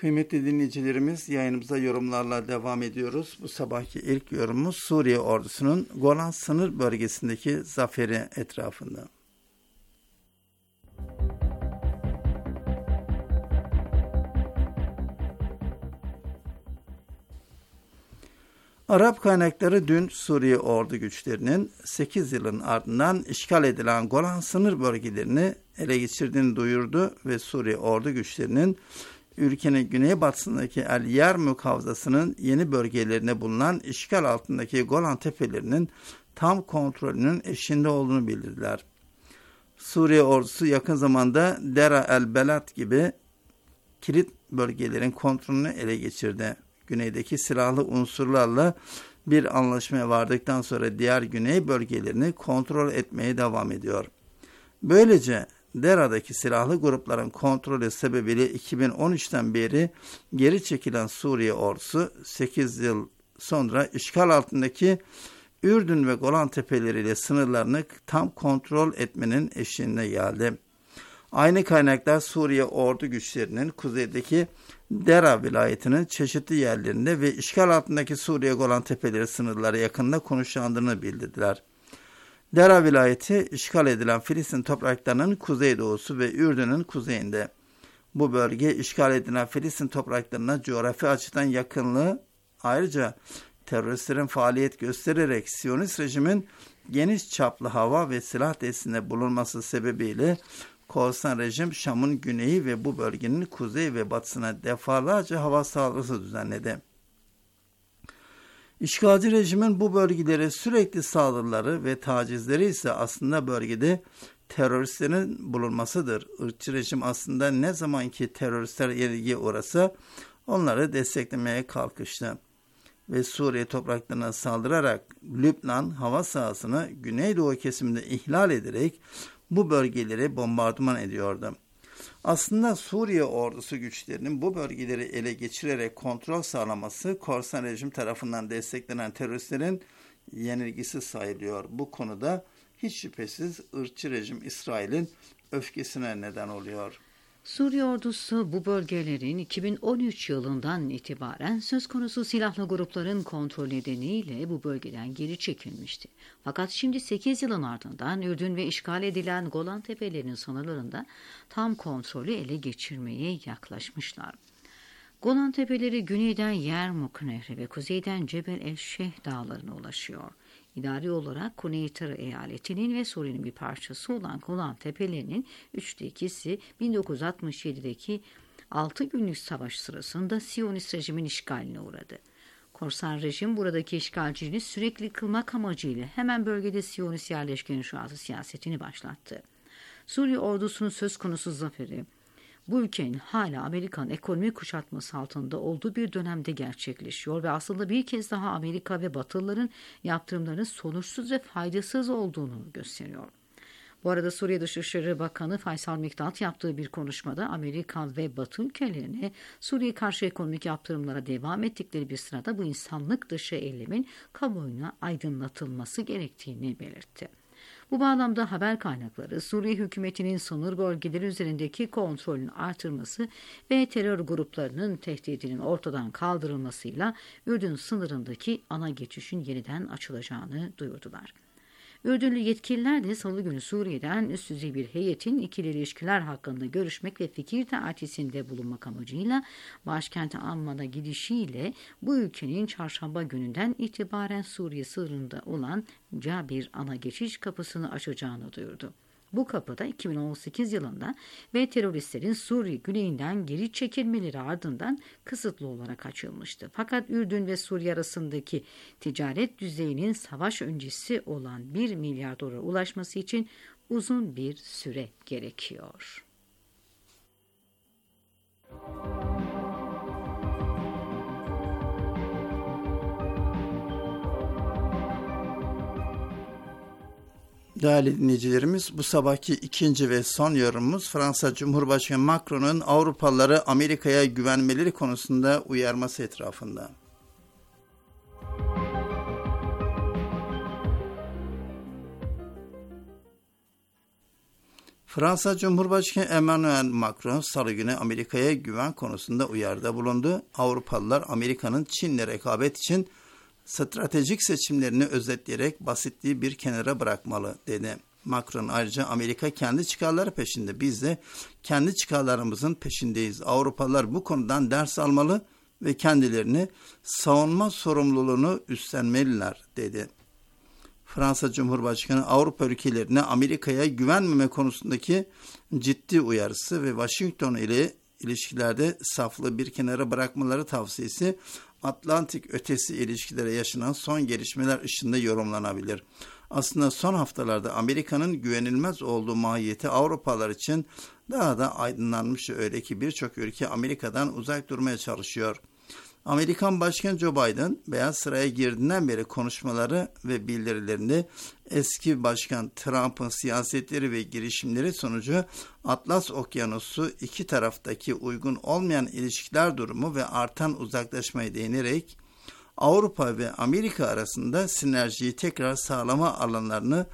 Speaker 4: Kıymetli dinleyicilerimiz, yayınımıza yorumlarla devam ediyoruz. Bu sabahki ilk yorumumuz Suriye ordusunun Golan sınır bölgesindeki zaferi etrafında. Arap kaynakları dün Suriye ordu güçlerinin sekiz yılın ardından işgal edilen Golan sınır bölgelerini ele geçirdiğini duyurdu ve Suriye ordu güçlerinin ülkenin güneybatısındaki El Yermük havzasının yeni bölgelerine bulunan işgal altındaki Golan tepelerinin tam kontrolünün eşiğinde olduğunu bildirdiler. Suriye ordusu yakın zamanda Dera el Belat gibi kilit bölgelerin kontrolünü ele geçirdi. Güneydeki silahlı unsurlarla bir anlaşmaya vardıktan sonra diğer güney bölgelerini kontrol etmeye devam ediyor. Böylece Dera'daki silahlı grupların kontrolü sebebiyle iki bin on üçten beri geri çekilen Suriye ordusu sekiz yıl sonra işgal altındaki Ürdün ve Golan tepeleriyle sınırlarını tam kontrol etmenin eşiğine geldi. Aynı kaynaklar Suriye ordu güçlerinin kuzeydeki Dera vilayetinin çeşitli yerlerinde ve işgal altındaki Suriye Golan tepeleri sınırları yakında konuşlandığını bildirdiler. Dera vilayeti işgal edilen Filistin topraklarının kuzeydoğusu ve Ürdün'ün kuzeyinde. Bu bölge işgal edilen Filistin topraklarına coğrafi açıdan yakınlığı, ayrıca teröristlerin faaliyet göstererek Siyonist rejimin geniş çaplı hava ve silah testinde bulunması sebebiyle korsan rejim Şam'ın güneyi ve bu bölgenin kuzey ve batısına defalarca hava saldırısı düzenledi. İşgalci rejimin bu bölgelere sürekli saldırıları ve tacizleri ise aslında bölgede teröristlerin bulunmasıdır. Irkçı rejim aslında ne zamanki teröristler yenilgiye uğrasa onları desteklemeye kalkıştı. Ve Suriye topraklarına saldırarak Lübnan hava sahasını Güneydoğu kesiminde ihlal ederek bu bölgeleri bombardıman ediyordu. Aslında Suriye ordusu güçlerinin bu bölgeleri ele geçirerek kontrol sağlaması korsan rejim tarafından desteklenen teröristlerin yenilgisi sayılıyor. Bu konuda hiç şüphesiz ırkçı rejim İsrail'in öfkesine neden oluyor.
Speaker 2: Suriye ordusu bu bölgelerin iki bin on üç yılından itibaren söz konusu silahlı grupların kontrol nedeniyle bu bölgeden geri çekilmişti. Fakat şimdi sekiz yılın ardından Ürdün ve işgal edilen Golan Tepelerinin sınırlarında tam kontrolü ele geçirmeye yaklaşmışlar. Golan Tepeleri güneyden Yermuk Nehri ve kuzeyden Cebel el-Şeyh dağlarına ulaşıyor. İdari olarak Kuzey Tara eyaletinin ve Suriye'nin bir parçası olan Golan Tepelerinin üçte ikisi bin dokuz yüz altmış yedideki altı günlük savaş sırasında Siyonist rejimin işgaline uğradı. Korsan rejim buradaki işgalciliğini sürekli kılmak amacıyla hemen bölgede Siyonist yerleşke inşaatı siyasetini başlattı. Suriye ordusunun söz konusu zaferi, bu ülkenin hala Amerikan ekonomi kuşatması altında olduğu bir dönemde gerçekleşiyor ve aslında bir kez daha Amerika ve Batılıların yaptırımlarının sonuçsuz ve faydasız olduğunu gösteriyor. Bu arada Suriye Dışişleri Bakanı Faysal Miktat yaptığı bir konuşmada Amerika ve Batı ülkelerine Suriye karşı ekonomik yaptırımlara devam ettikleri bir sırada bu insanlık dışı eylemin kamuoyuna aydınlatılması gerektiğini belirtti. Bu bağlamda haber kaynakları Suriye hükümetinin sınır bölgeleri üzerindeki kontrolün artırması ve terör gruplarının tehdidinin ortadan kaldırılmasıyla Ürdün sınırındaki ana geçişin yeniden açılacağını duyurdular. Ürdünlü yetkililer de Salı günü Suriye'den üst düzey bir heyetin ikili ilişkiler hakkında görüşmek ve fikir teatisinde bulunmak amacıyla başkent Amman'a gidişiyle bu ülkenin çarşamba gününden itibaren Suriye sınırında olan Cabir ana geçiş kapısını açacağını duyurdu. Bu kapıda iki bin on sekiz yılında ve teröristlerin Suriye güneyinden geri çekilmeleri ardından kısıtlı olarak açılmıştı. Fakat Ürdün ve Suriye arasındaki ticaret düzeyinin savaş öncesi olan bir milyar dolara ulaşması için uzun bir süre gerekiyor.
Speaker 4: Değerli dinleyicilerimiz, bu sabahki ikinci ve son yorumumuz Fransa Cumhurbaşkanı Macron'un Avrupalıları Amerika'ya güvenmeleri konusunda uyarması etrafında. Fransa Cumhurbaşkanı Emmanuel Macron salı günü Amerika'ya güven konusunda uyarıda bulundu. Avrupalılar Amerika'nın Çin'le rekabet için stratejik seçimlerini özetleyerek basitliği bir kenara bırakmalı dedi. Macron ayrıca Amerika kendi çıkarları peşinde, biz de kendi çıkarlarımızın peşindeyiz. Avrupalılar bu konudan ders almalı ve kendilerini savunma sorumluluğunu üstlenmeliler dedi. Fransa Cumhurbaşkanı Avrupa ülkelerine Amerika'ya güvenmeme konusundaki ciddi uyarısı ve Washington ile ilişkilerde saflığı bir kenara bırakmaları tavsiyesi Atlantik ötesi ilişkilere yaşanan son gelişmeler ışığında yorumlanabilir. Aslında son haftalarda Amerika'nın güvenilmez olduğu mahiyeti Avrupalılar için daha da aydınlanmış, öyle ki birçok ülke Amerika'dan uzak durmaya çalışıyor. Amerikan Başkanı Joe Biden Beyaz Saray'a girdiğinden beri konuşmaları ve bildirilerinde eski Başkan Trump'ın siyasetleri ve girişimleri sonucu Atlas Okyanusu iki taraftaki uygun olmayan ilişkiler durumu ve artan uzaklaşmaya değinerek Avrupa ve Amerika arasında sinerjiyi tekrar sağlama alanlarını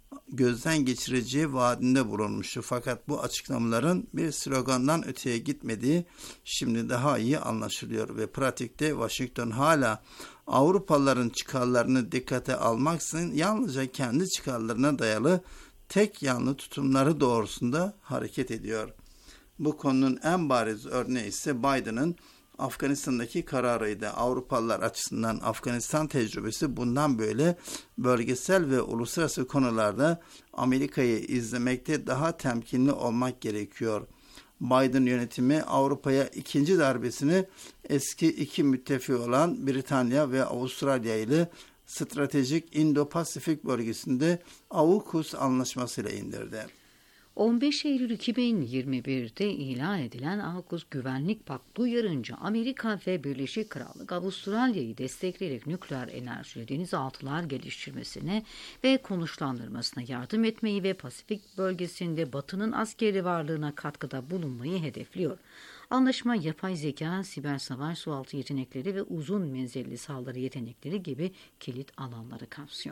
Speaker 4: gözden geçireceği vaadinde bulunmuştu. Fakat bu açıklamaların bir slogandan öteye gitmediği şimdi daha iyi anlaşılıyor ve pratikte Washington hala Avrupalıların çıkarlarını dikkate almaksızın yalnızca kendi çıkarlarına dayalı tek yanlı tutumları doğrusunda hareket ediyor. Bu konunun en bariz örneği ise Biden'ın Afganistan'daki kararıydı. Avrupalılar açısından Afganistan tecrübesi bundan böyle bölgesel ve uluslararası konularda Amerika'yı izlemekte daha temkinli olmak gerekiyor. Biden yönetimi Avrupa'ya ikinci darbesini eski iki müttefik olan Britanya ve Avustralya ile stratejik Indo-Pasifik bölgesinde AUKUS anlaşmasıyla indirdi.
Speaker 2: on beş Eylül iki bin yirmi bir'de ilan edilen AUKUS Güvenlik Paktı uyarınca Amerika ve Birleşik Krallık Avustralya'yı destekleyerek nükleer enerji denizaltılar geliştirmesine ve konuşlandırmasına yardım etmeyi ve Pasifik bölgesinde Batı'nın askeri varlığına katkıda bulunmayı hedefliyor. Anlaşma yapay zeka, siber savaş, sualtı yetenekleri ve uzun menzilli saldırı yetenekleri gibi kilit alanları kapsıyor.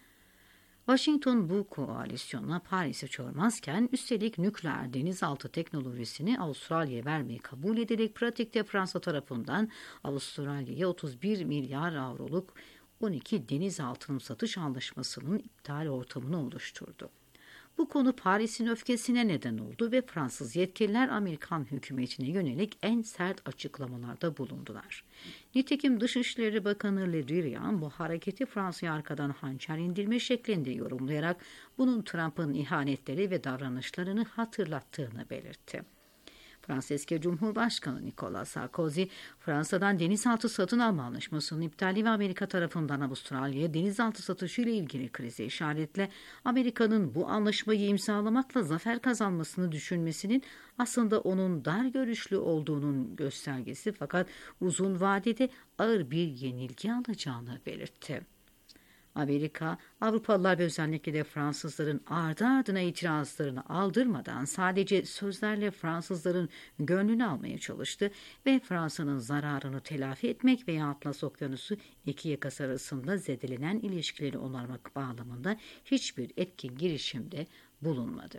Speaker 2: Washington bu koalisyona Paris'i çağırmazken üstelik nükleer denizaltı teknolojisini Avustralya'ya vermeyi kabul ederek pratikte Fransa tarafından Avustralya'ya otuz bir milyar avroluk on iki denizaltının satış anlaşmasının iptal ortamını oluşturdu. Bu konu Paris'in öfkesine neden oldu ve Fransız yetkililer Amerikan hükümetine yönelik en sert açıklamalarda bulundular. Nitekim Dışişleri Bakanı Le Drian bu hareketi Fransa'ya arkadan hançer indirme şeklinde yorumlayarak bunun Trump'ın ihanetleri ve davranışlarını hatırlattığını belirtti. Fransa eski Cumhurbaşkanı Nicolas Sarkozy, Fransa'dan denizaltı satın alma anlaşmasının iptali ve Amerika tarafından Avustralya'ya denizaltı satışı ile ilgili krize işaretle Amerika'nın bu anlaşmayı imzalamakla zafer kazanmasını düşünmesinin aslında onun dar görüşlü olduğunun göstergesi, fakat uzun vadede ağır bir yenilgi alacağını belirtti. Amerika, Avrupalılar ve özellikle de Fransızların ardı ardına itirazlarını aldırmadan sadece sözlerle Fransızların gönlünü almaya çalıştı ve Fransa'nın zararını telafi etmek veya Atlas Okyanusu iki yakası arasında zedelenen ilişkileri onarmak bağlamında hiçbir etkin girişimde bulunmadı.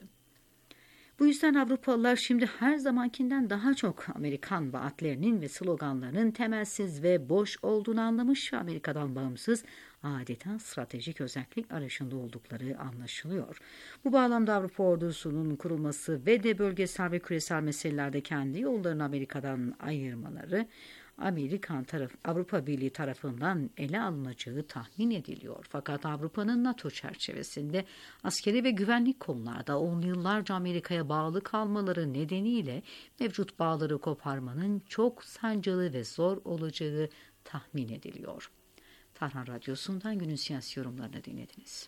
Speaker 2: Bu yüzden Avrupalılar şimdi her zamankinden daha çok Amerikan vaatlerinin ve sloganlarının temelsiz ve boş olduğunu anlamış ve Amerika'dan bağımsız adeta stratejik özellik arayışında oldukları anlaşılıyor. Bu bağlamda Avrupa ordusunun kurulması ve de bölgesel ve küresel meselelerde kendi yollarını Amerika'dan ayırmaları Amerikan taraf, Avrupa Birliği tarafından ele alınacağı tahmin ediliyor. Fakat Avrupa'nın NATO çerçevesinde askeri ve güvenlik konularda on yıllarca Amerika'ya bağlı kalmaları nedeniyle mevcut bağları koparmanın çok sancılı ve zor olacağı tahmin ediliyor. Tahran Radyosu'ndan günün siyasi yorumlarını dinlediniz.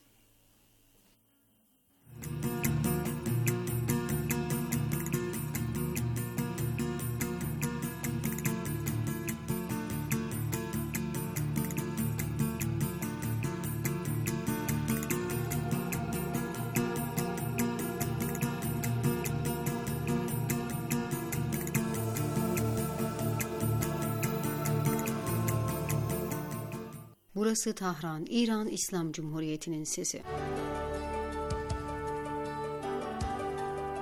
Speaker 2: Burası Tahran, İran İslam Cumhuriyeti'nin sesi.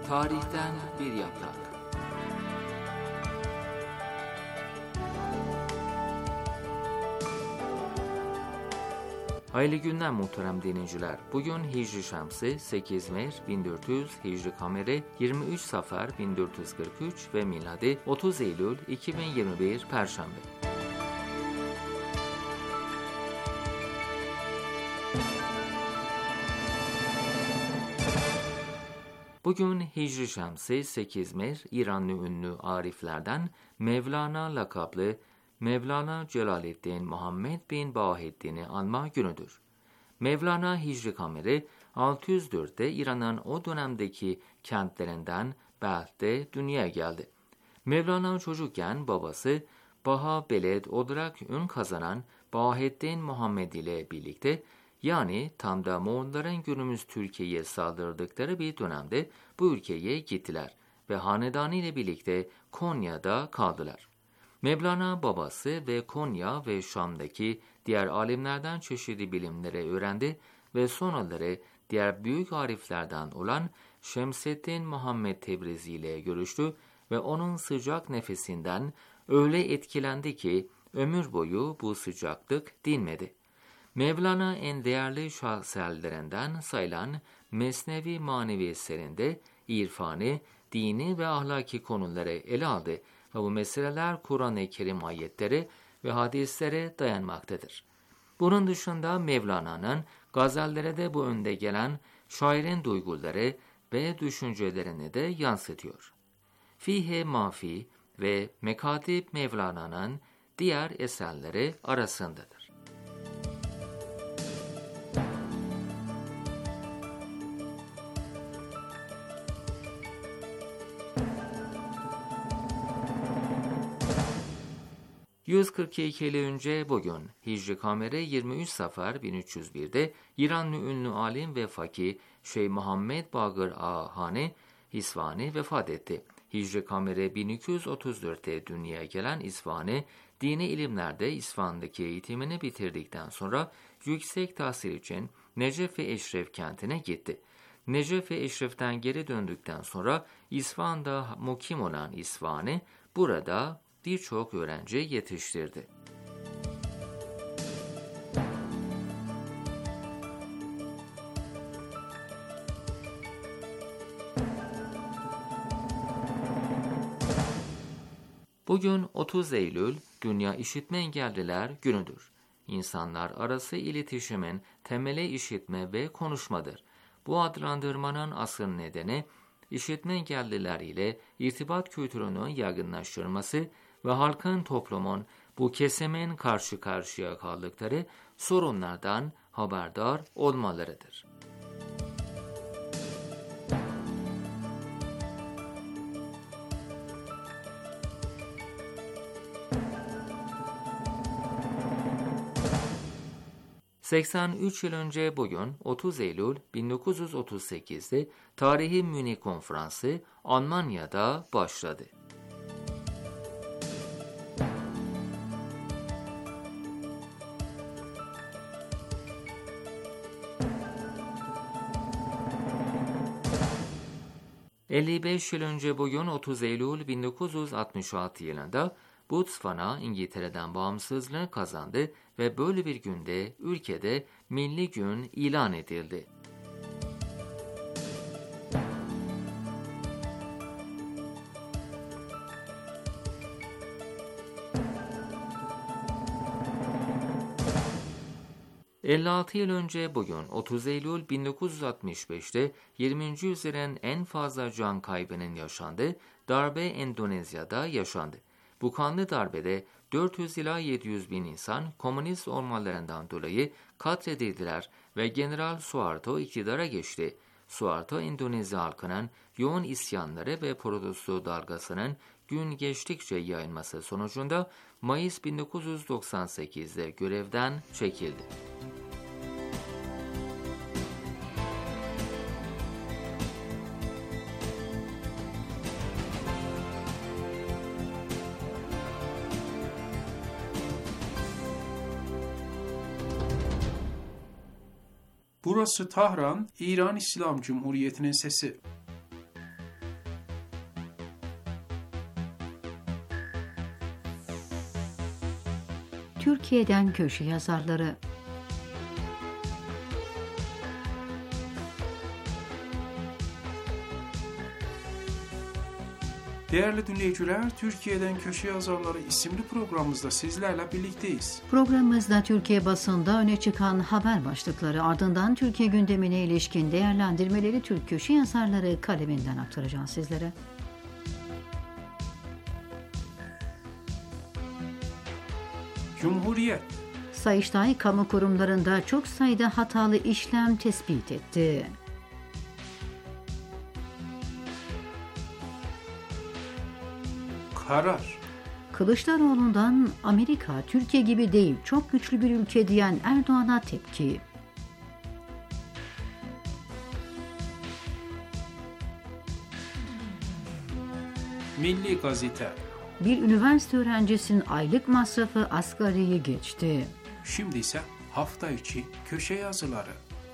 Speaker 1: Tarihten bir yaprak. Hayırlı günler muhterem dinleyiciler. Bugün Hicri Şemsi sekiz Mehir bin dört yüz, Hicri Kameri yirmi üç Safer bin dört yüz kırk üç ve miladi otuz Eylül iki bin yirmi bir Perşembe. Bugün Hicri Şemsi sekiz Mehir, İranlı ünlü ariflerden Mevlana lakaplı Mevlana Celaleddin Muhammed bin Bahiddin'i anma günüdür. Mevlana Hicri Kameri altı yüz dörtte İran'ın o dönemdeki kentlerinden Belt'te dünyaya geldi. Mevlana çocukken babası Baha Beled olarak ün kazanan Bahiddin Muhammed ile birlikte, yani tam da Moğolların günümüz Türkiye'ye saldırdıkları bir dönemde bu ülkeye gittiler ve hanedanı ile birlikte Konya'da kaldılar. Mevlana babası ve Konya ve Şam'daki diğer alimlerden çeşitli bilimleri öğrendi ve sonraları diğer büyük ariflerden olan Şemseddin Muhammed Tebrizi ile görüştü ve onun sıcak nefesinden öyle etkilendi ki ömür boyu bu sıcaklık dinmedi. Mevlana en değerli şahsiyellerinden sayılan Mesnevi manevi eserinde irfani, dini ve ahlaki konuları ele aldı ve bu meseleler Kur'an-ı Kerim ayetleri ve hadislere dayanmaktadır. Bunun dışında Mevlana'nın gazellere de bu önde gelen şairin duyguları ve düşüncelerini de yansıtıyor. Fihe Mafi ve Mekatib Mevlana'nın diğer eserleri arasındadır. yüz kırk iki yıl önce bugün Hicri Kameri yirmi üç Safer bin üç yüz bir'de İranlı ünlü alim ve fakih Şeyh Muhammed Baqir Ağa Hani İsfahani vefat etti. Hicri Kameri bin iki yüz otuz dörtte dünyaya gelen İsfahani, dini ilimlerde İsfahan'daki eğitimini bitirdikten sonra yüksek tahsil için Necef-i Eşref kentine gitti. Necef-i Eşref'ten geri döndükten sonra İsfahan'da mukim olan İsfahani burada birçok öğrenci yetiştirdi. Bugün otuz Eylül Dünya İşitme Engelliler Günüdür. İnsanlar arası iletişimin temeli işitme ve konuşmadır. Bu adlandırmanın asıl nedeni işitme engelliler ile irtibat kültürünün yaygınlaştırması ve halkın, toplumun bu kesimin karşı karşıya kaldıkları sorunlardan haberdar olmalarıdır. seksen üç yıl önce bugün otuz Eylül bin dokuz yüz otuz sekiz'de Tarihi Münih Konferansı Almanya'da başladı. elli beş yıl önce bugün otuz Eylül bin dokuz yüz altmış altı yılında Botswana İngiltere'den bağımsızlığı kazandı ve böyle bir günde ülkede milli gün ilan edildi. elli altı yıl önce bugün otuz Eylül bin dokuz yüz altmış beş'te yirminci yüzyılın en fazla can kaybının yaşandığı darbe Endonezya'da yaşandı. Bu kanlı darbede dört yüz ila yedi yüz bin insan komünist olmalarından dolayı katledildiler ve General Suharto iktidara geçti. Suharto, Endonezya halkının yoğun isyanları ve protesto dalgasının gün geçtikçe yayılması sonucunda Mayıs bin dokuz yüz doksan sekiz'de görevden çekildi.
Speaker 5: Burası Tahran, İran İslam Cumhuriyeti'nin sesi.
Speaker 2: Türkiye'den köşe yazarları.
Speaker 5: Değerli dinleyiciler, Türkiye'den Köşe Yazarları isimli programımızda sizlerle birlikteyiz.
Speaker 2: Programımızda Türkiye basında öne çıkan haber başlıkları, ardından Türkiye gündemine ilişkin değerlendirmeleri Türk köşe yazarları kaleminden aktaracağız sizlere.
Speaker 5: Cumhuriyet
Speaker 2: Sayıştay kamu kurumlarında çok sayıda hatalı işlem tespit etti.
Speaker 5: Karar
Speaker 2: Kılıçdaroğlu'ndan Amerika Türkiye gibi değil çok güçlü bir ülke diyen Erdoğan'a tepki.
Speaker 5: Milli Gazete.
Speaker 2: Bir üniversite öğrencisinin aylık masrafı asgariyi geçti.
Speaker 5: Şimdi ise hafta içi köşe yazıları.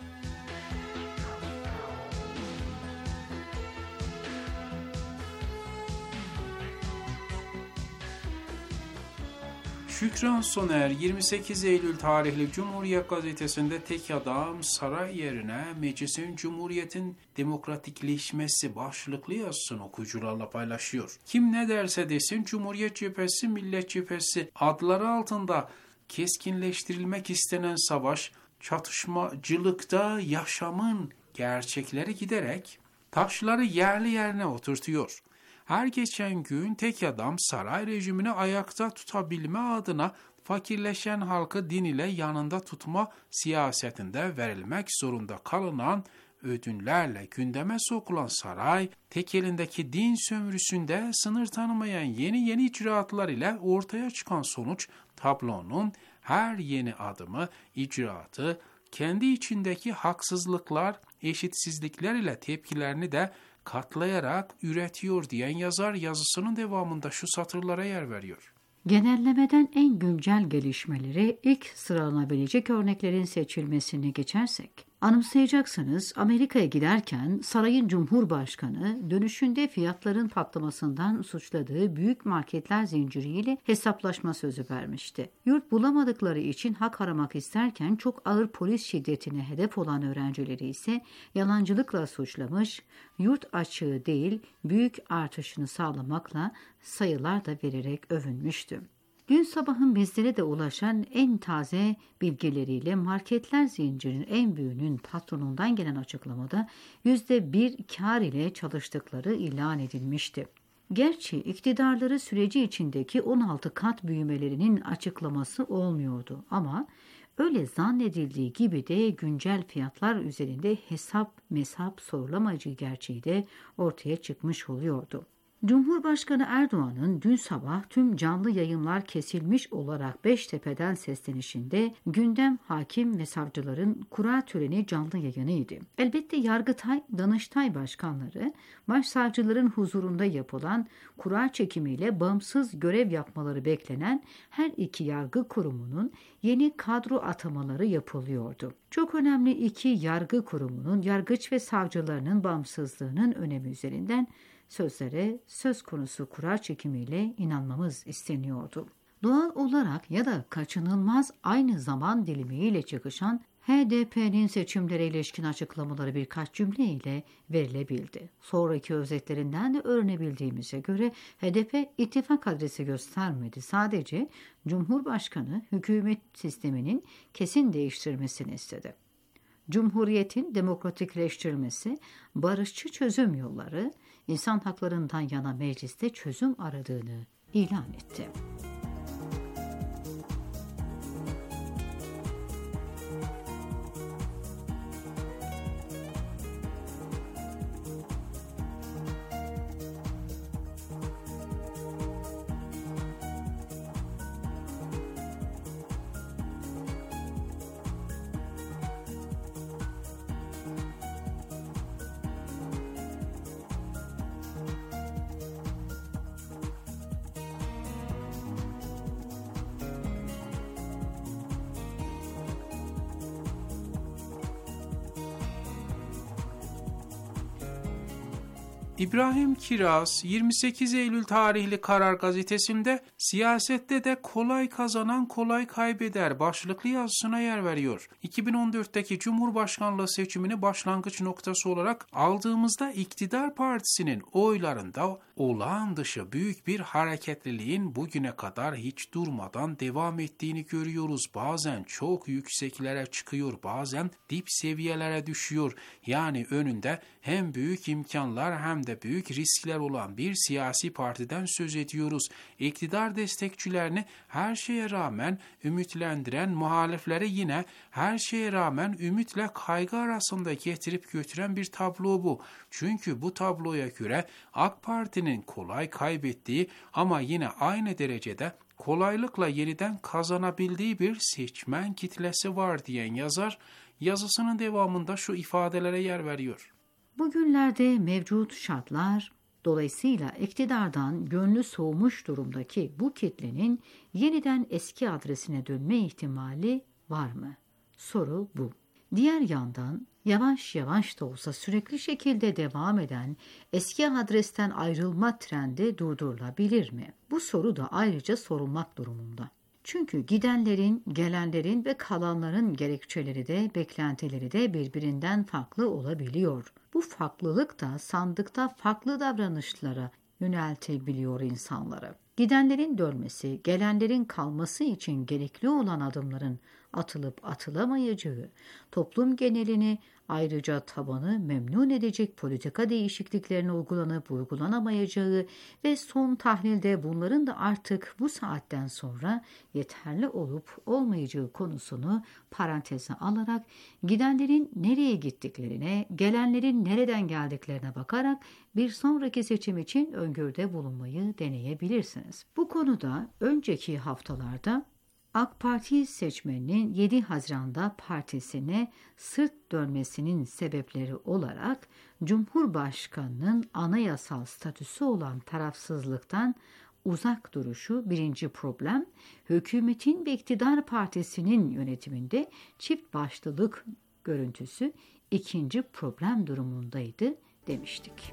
Speaker 5: Şükran Soner yirmi sekiz Eylül tarihli Cumhuriyet Gazetesi'nde tek adam saray yerine meclisin Cumhuriyet'in demokratikleşmesi başlıklı yazısını okuyucularla paylaşıyor. Kim ne derse desin Cumhuriyet Cephesi, Millet Cephesi adları altında keskinleştirilmek istenen savaş, çatışmacılıkta yaşamın gerçekleri giderek taşları yerli yerine oturtuyor. Her geçen gün tek adam saray rejimini ayakta tutabilme adına fakirleşen halkı din ile yanında tutma siyasetinde verilmek zorunda kalınan ödünlerle gündeme sokulan saray, tek elindeki din sömürüsünde sınır tanımayan yeni yeni icraatlar ile ortaya çıkan sonuç tablonun her yeni adımı, icraatı, kendi içindeki haksızlıklar, eşitsizlikler ile tepkilerini de katlayarak üretiyor diyen yazar yazısının devamında şu satırlara yer veriyor.
Speaker 2: Genellemeden en güncel gelişmeleri ilk sıralanabilecek örneklerin seçilmesini geçersek, anımsayacaksınız Amerika'ya giderken sarayın Cumhurbaşkanı dönüşünde fiyatların patlamasından suçladığı büyük marketler zinciriyle hesaplaşma sözü vermişti. Yurt bulamadıkları için hak aramak isterken çok ağır polis şiddetine hedef olan öğrencileri ise yalancılıkla suçlamış, yurt açığı değil büyük artışını sağlamakla sayılar da vererek övünmüştü. Dün sabahın bizlere de ulaşan en taze bilgileriyle marketler zincirinin en büyüğünün patronundan gelen açıklamada yüzde bir kar ile çalıştıkları ilan edilmişti. Gerçi iktidarları süreci içindeki on altı kat büyümelerinin açıklaması olmuyordu ama öyle zannedildiği gibi de güncel fiyatlar üzerinde hesap mesap sorulamayacağı gerçeği de ortaya çıkmış oluyordu. Cumhurbaşkanı Erdoğan'ın dün sabah tüm canlı yayınlar kesilmiş olarak Beştepe'den seslenişinde gündem hakim ve savcıların kura töreni canlı yayınıydı. Elbette Yargıtay, Danıştay başkanları, başsavcıların huzurunda yapılan kura çekimiyle bağımsız görev yapmaları beklenen her iki yargı kurumunun yeni kadro atamaları yapılıyordu. Çok önemli iki yargı kurumunun, yargıç ve savcılarının bağımsızlığının önemi üzerinden sözlere söz konusu kura çekimiyle inanmamız isteniyordu. Doğal olarak ya da kaçınılmaz aynı zaman dilimiyle çıkışan H D P'nin seçimlere ilişkin açıklamaları birkaç cümleyle verilebildi. Sonraki özetlerinden de öğrenebildiğimize göre H D P ittifak adresi göstermedi. Sadece Cumhurbaşkanı hükümet sisteminin kesin değiştirmesini istedi. Cumhuriyetin demokratikleştirilmesi, barışçı çözüm yolları, insan haklarından yana mecliste çözüm aradığını ilan etti.
Speaker 5: İbrahim Kiraz, yirmi sekiz Eylül tarihli Karar gazetesinde siyasette de kolay kazanan kolay kaybeder başlıklı yazısına yer veriyor. iki bin on dörtteki Cumhurbaşkanlığı seçimini başlangıç noktası olarak aldığımızda iktidar partisinin oylarında olağan dışı büyük bir hareketliliğin bugüne kadar hiç durmadan devam ettiğini görüyoruz. Bazen çok yükseklere çıkıyor, bazen dip seviyelere düşüyor. Yani önünde hem büyük imkanlar hem de büyük riskler olan bir siyasi partiden söz ediyoruz. İktidar destekçilerini her şeye rağmen ümitlendiren, muhalifleri yine her şeye rağmen ümitle kaygı arasında getirip götüren bir tablo bu. Çünkü bu tabloya göre AK Parti'nin kolay kaybettiği ama yine aynı derecede kolaylıkla yeniden kazanabildiği bir seçmen kitlesi var diyen yazar, yazısının devamında şu ifadelere yer veriyor.
Speaker 2: Bugünlerde mevcut şartlar dolayısıyla iktidardan gönlü soğumuş durumdaki bu kitlenin yeniden eski adresine dönme ihtimali var mı? Soru bu. Diğer yandan yavaş yavaş da olsa sürekli şekilde devam eden eski adresten ayrılma trendi durdurulabilir mi? Bu soru da ayrıca sorulmak durumunda. Çünkü gidenlerin, gelenlerin ve kalanların gerekçeleri de beklentileri de birbirinden farklı olabiliyor. Bu farklılık da sandıkta farklı davranışlara yöneltebiliyor insanları. Gidenlerin dönmesi, gelenlerin kalması için gerekli olan adımların atılıp atılamayacağı, toplum genelini ayrıca tabanı memnun edecek politika değişikliklerinin uygulanıp uygulanamayacağı ve son tahlilde bunların da artık bu saatten sonra yeterli olup olmayacağı konusunu paranteze alarak gidenlerin nereye gittiklerine, gelenlerin nereden geldiklerine bakarak bir sonraki seçim için öngörüde bulunmayı deneyebilirsiniz. Bu konuda önceki haftalarda AK Parti seçmeninin yedi Haziran'da partisine sırt dönmesinin sebepleri olarak Cumhurbaşkanı'nın anayasal statüsü olan tarafsızlıktan uzak duruşu birinci problem, hükümetin ve iktidar partisinin yönetiminde çift başlılık görüntüsü ikinci problem durumundaydı demiştik.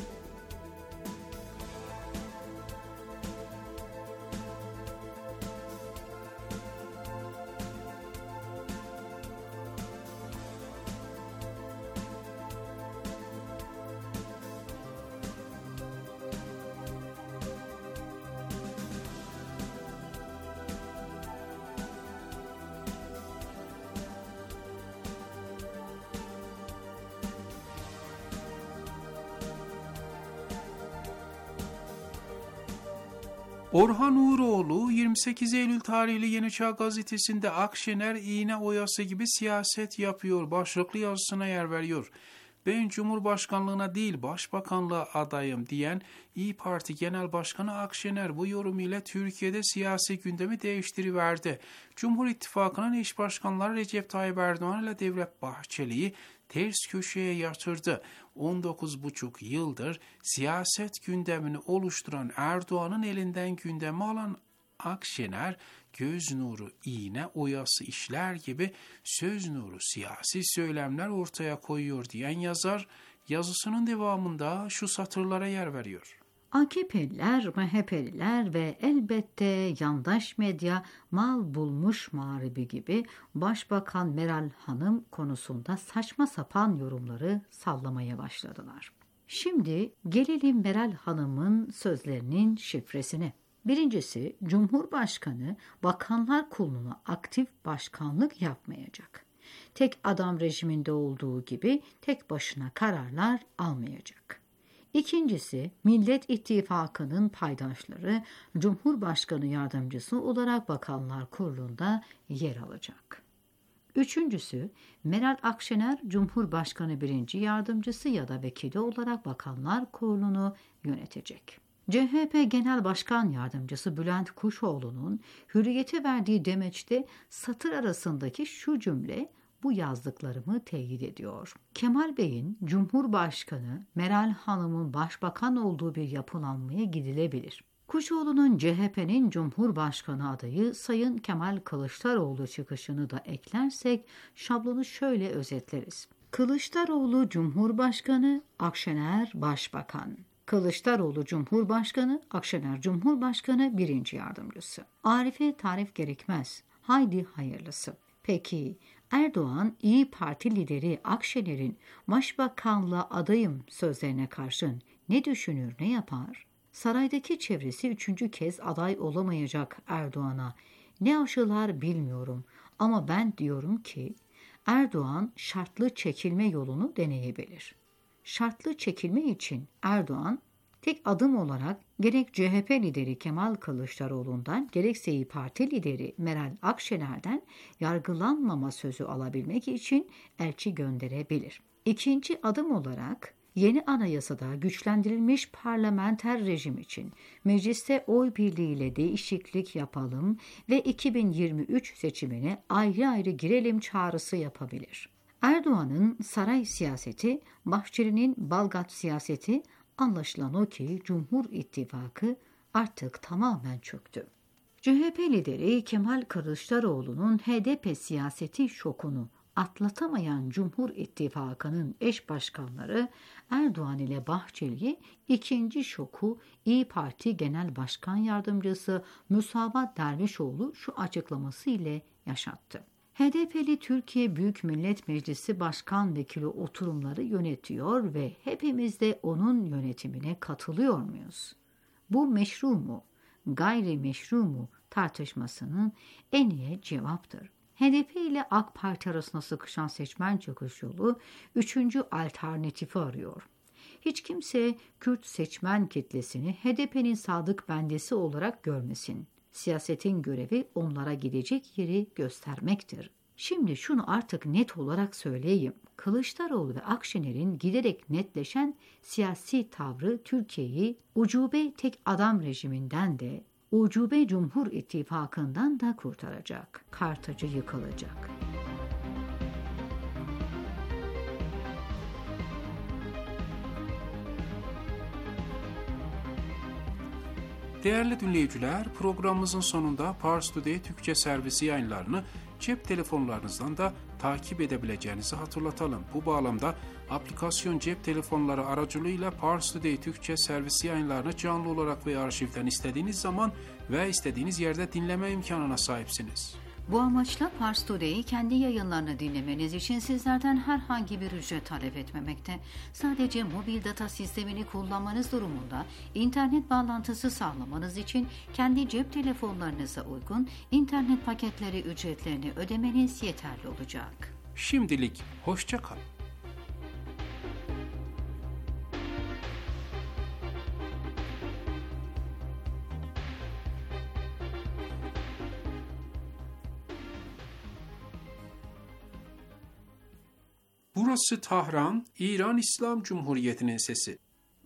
Speaker 5: Orhan Uğuroğlu yirmi sekiz Eylül tarihli Yeni Çağ gazetesinde Akşener iğne oyası gibi siyaset yapıyor başlıklı yazısına yer veriyor. Ben Cumhurbaşkanlığına değil başbakanlığa adayım diyen İYİ Parti Genel Başkanı Akşener bu yorum ile Türkiye'de siyasi gündemi değiştiriverdi. Cumhur İttifakı'nın eş başkanları Recep Tayyip Erdoğan ile Devlet Bahçeli'yi ters köşeye yatırdı. on dokuz buçuk yıldır siyaset gündemini oluşturan Erdoğan'ın elinden gündemi alan Akşener, göz nuru iğne oyası işler gibi söz nuru siyasi söylemler ortaya koyuyor diyen yazar, yazısının devamında şu satırlara yer veriyor.
Speaker 2: A K P'liler, M H P'liler ve elbette yandaş medya mal bulmuş mağribi gibi Başbakan Meral Hanım konusunda saçma sapan yorumları sallamaya başladılar. Şimdi gelelim Meral Hanım'ın sözlerinin şifresine. Birincisi, Cumhurbaşkanı Bakanlar Kurulu'na aktif başkanlık yapmayacak. Tek adam rejiminde olduğu gibi tek başına kararlar almayacak. İkincisi, Millet İttifakı'nın paydaşları Cumhurbaşkanı Yardımcısı olarak Bakanlar Kurulu'nda yer alacak. Üçüncüsü, Meral Akşener Cumhurbaşkanı Birinci Yardımcısı ya da vekili olarak Bakanlar Kurulu'nu yönetecek. C H P Genel Başkan Yardımcısı Bülent Kuşoğlu'nun Hürriyet'e verdiği demeçte satır arasındaki şu cümle bu yazdıklarımı teyit ediyor. Kemal Bey'in Cumhurbaşkanı, Meral Hanım'ın başbakan olduğu bir yapılanmaya gidilebilir. Kuşoğlu'nun C H P'nin Cumhurbaşkanı adayı Sayın Kemal Kılıçdaroğlu çıkışını da eklersek şablonu şöyle özetleriz. Kılıçdaroğlu Cumhurbaşkanı, Akşener Başbakan. Kılıçdaroğlu Cumhurbaşkanı, Akşener Cumhurbaşkanı birinci yardımcısı. Arife tarif gerekmez. Haydi hayırlısı. Peki Erdoğan, İyi Parti lideri Akşener'in başbakanlığa adayım sözlerine karşın ne düşünür, ne yapar? Saraydaki çevresi üçüncü kez aday olamayacak Erdoğan'a ne aşılar bilmiyorum ama ben diyorum ki Erdoğan şartlı çekilme yolunu deneyebilir. Şartlı çekilme için Erdoğan tek adım olarak gerek C H P lideri Kemal Kılıçdaroğlu'ndan gerekse İYİ Parti lideri Meral Akşener'den yargılanmama sözü alabilmek için elçi gönderebilir. İkinci adım olarak yeni anayasada güçlendirilmiş parlamenter rejim için mecliste oy birliğiyle değişiklik yapalım ve iki bin yirmi üç seçimine ayrı ayrı girelim çağrısı yapabilir. Erdoğan'ın saray siyaseti, Bahçeli'nin Balgat siyaseti, anlaşılan o ki Cumhur İttifakı artık tamamen çöktü. C H P lideri Kemal Kılıçdaroğlu'nun H D P siyaseti şokunu atlatamayan Cumhur İttifakı'nın eş başkanları Erdoğan ile Bahçeli ikinci şoku İYİ Parti Genel Başkan Yardımcısı Musavat Dervişoğlu şu açıklaması ile yaşattı. H D P'li Türkiye Büyük Millet Meclisi Başkan Vekili oturumları yönetiyor ve hepimiz de onun yönetimine katılıyor muyuz? Bu meşru mu, gayri meşru mu tartışmasının en iyi cevaptır. H D P ile AK Parti arasında sıkışan seçmen çıkış yolu üçüncü alternatifi arıyor. Hiç kimse Kürt seçmen kitlesini H D P'nin sadık bendesi olarak görmesin. Siyasetin görevi onlara gidecek yeri göstermektir. Şimdi şunu artık net olarak söyleyeyim. Kılıçdaroğlu ve Akşener'in giderek netleşen siyasi tavrı Türkiye'yi ucube tek adam rejiminden de ucube Cumhur İttifakı'ndan da kurtaracak. Kartacı yıkılacak.
Speaker 5: Değerli dinleyiciler, programımızın sonunda Pars Today Türkçe servisi yayınlarını cep telefonlarınızdan da takip edebileceğinizi hatırlatalım. Bu bağlamda aplikasyon cep telefonları aracılığıyla Pars Today Türkçe servisi yayınlarını canlı olarak ve arşivden istediğiniz zaman ve istediğiniz yerde dinleme imkanına sahipsiniz.
Speaker 2: Bu amaçla Pars Today'i kendi yayınlarını dinlemeniz için sizlerden herhangi bir ücret talep etmemekte. Sadece mobil data sistemini kullanmanız durumunda internet bağlantısı sağlamanız için kendi cep telefonlarınıza uygun internet paketleri ücretlerini ödemeniz yeterli olacak.
Speaker 5: Şimdilik hoşça kalın. Burası Tahran, İran İslam Cumhuriyeti'nin sesi.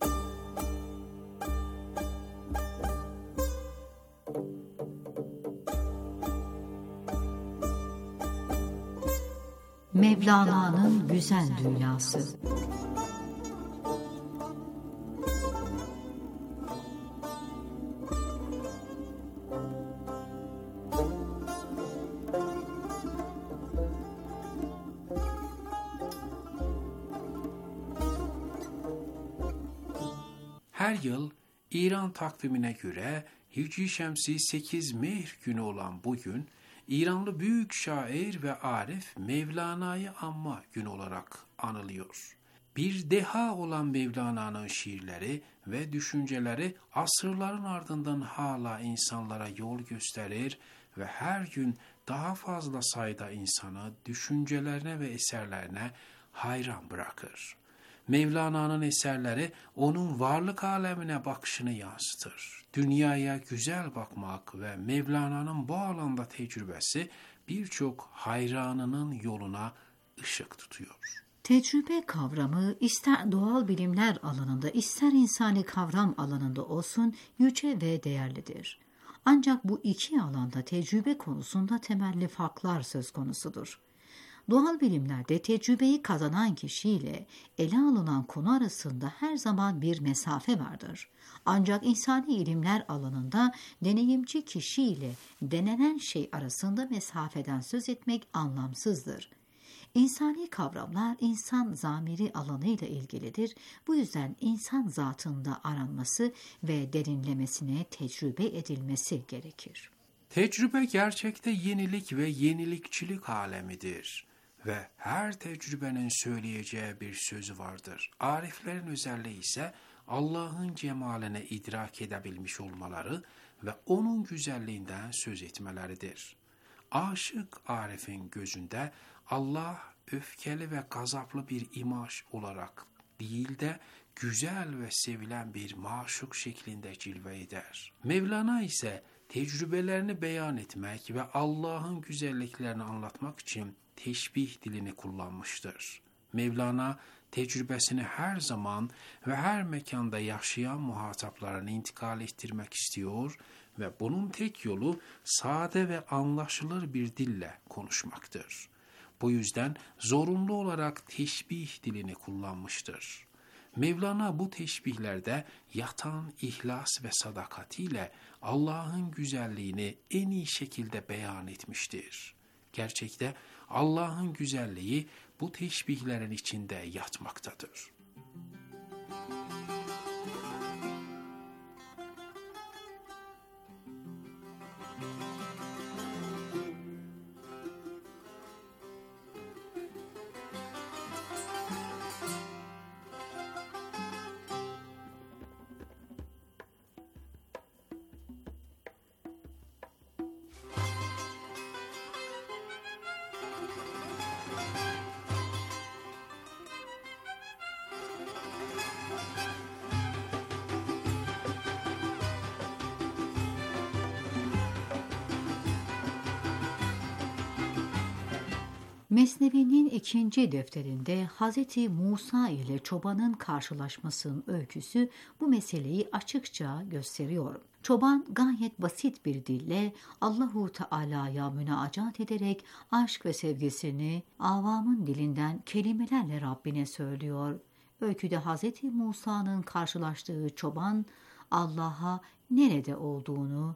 Speaker 2: Mevlana'nın güzel dünyası.
Speaker 5: Her yıl İran takvimine göre Hicri Şemsi sekiz Mehr günü olan bu gün, İranlı büyük şair ve arif Mevlana'yı anma günü olarak anılıyor. Bir deha olan Mevlana'nın şiirleri ve düşünceleri asırların ardından hala insanlara yol gösterir ve her gün daha fazla sayıda insanı düşüncelerine ve eserlerine hayran bırakır. Mevlana'nın eserleri onun varlık alemine bakışını yansıtır. Dünyaya güzel bakmak ve Mevlana'nın bu alanda tecrübesi birçok hayranının yoluna ışık tutuyor.
Speaker 2: Tecrübe kavramı ister doğal bilimler alanında ister insani kavram alanında olsun yüce ve değerlidir. Ancak bu iki alanda tecrübe konusunda temelli farklar söz konusudur. Doğal bilimlerde tecrübeyi kazanan kişiyle ele alınan konu arasında her zaman bir mesafe vardır. Ancak insani ilimler alanında deneyimci kişiyle denenen şey arasında mesafeden söz etmek anlamsızdır. İnsani kavramlar insan zamiri alanıyla ilgilidir. Bu yüzden insan zatında aranması ve derinlemesine tecrübe edilmesi gerekir.
Speaker 5: Tecrübe gerçekte yenilik ve yenilikçilik alemidir ve her tecrübenin söyleyeceği bir sözü vardır. Ariflerin özelliği ise Allah'ın cemalini idrak edebilmiş olmaları ve onun güzelliğinden söz etmeleridir. Aşık Arif'in gözünde Allah öfkeli ve gazaplı bir imaj olarak değil de güzel ve sevilen bir maşuk şeklinde cilve eder. Mevlana ise tecrübelerini beyan etmek ve Allah'ın güzelliklerini anlatmak için teşbih dilini kullanmıştır. Mevlana tecrübesini her zaman ve her mekanda yaşayan muhataplarına intikal ettirmek istiyor ve bunun tek yolu sade ve anlaşılır bir dille konuşmaktır. Bu yüzden zorunlu olarak teşbih dilini kullanmıştır. Mevlana bu teşbihlerde yatan ihlas ve sadakatiyle Allah'ın güzelliğini en iyi şekilde beyan etmiştir. Gerçekte Allah'ın güzelliği bu teşbihlerin içinde yatmaktadır.
Speaker 2: Mesnevi'nin ikinci defterinde Hz. Musa ile çobanın karşılaşmasının öyküsü bu meseleyi açıkça gösteriyor. Çoban gayet basit bir dille Allahu Teala'ya münacat ederek aşk ve sevgisini avamın dilinden kelimelerle Rabbine söylüyor. Öyküde Hz. Musa'nın karşılaştığı çoban Allah'a nerede olduğunu,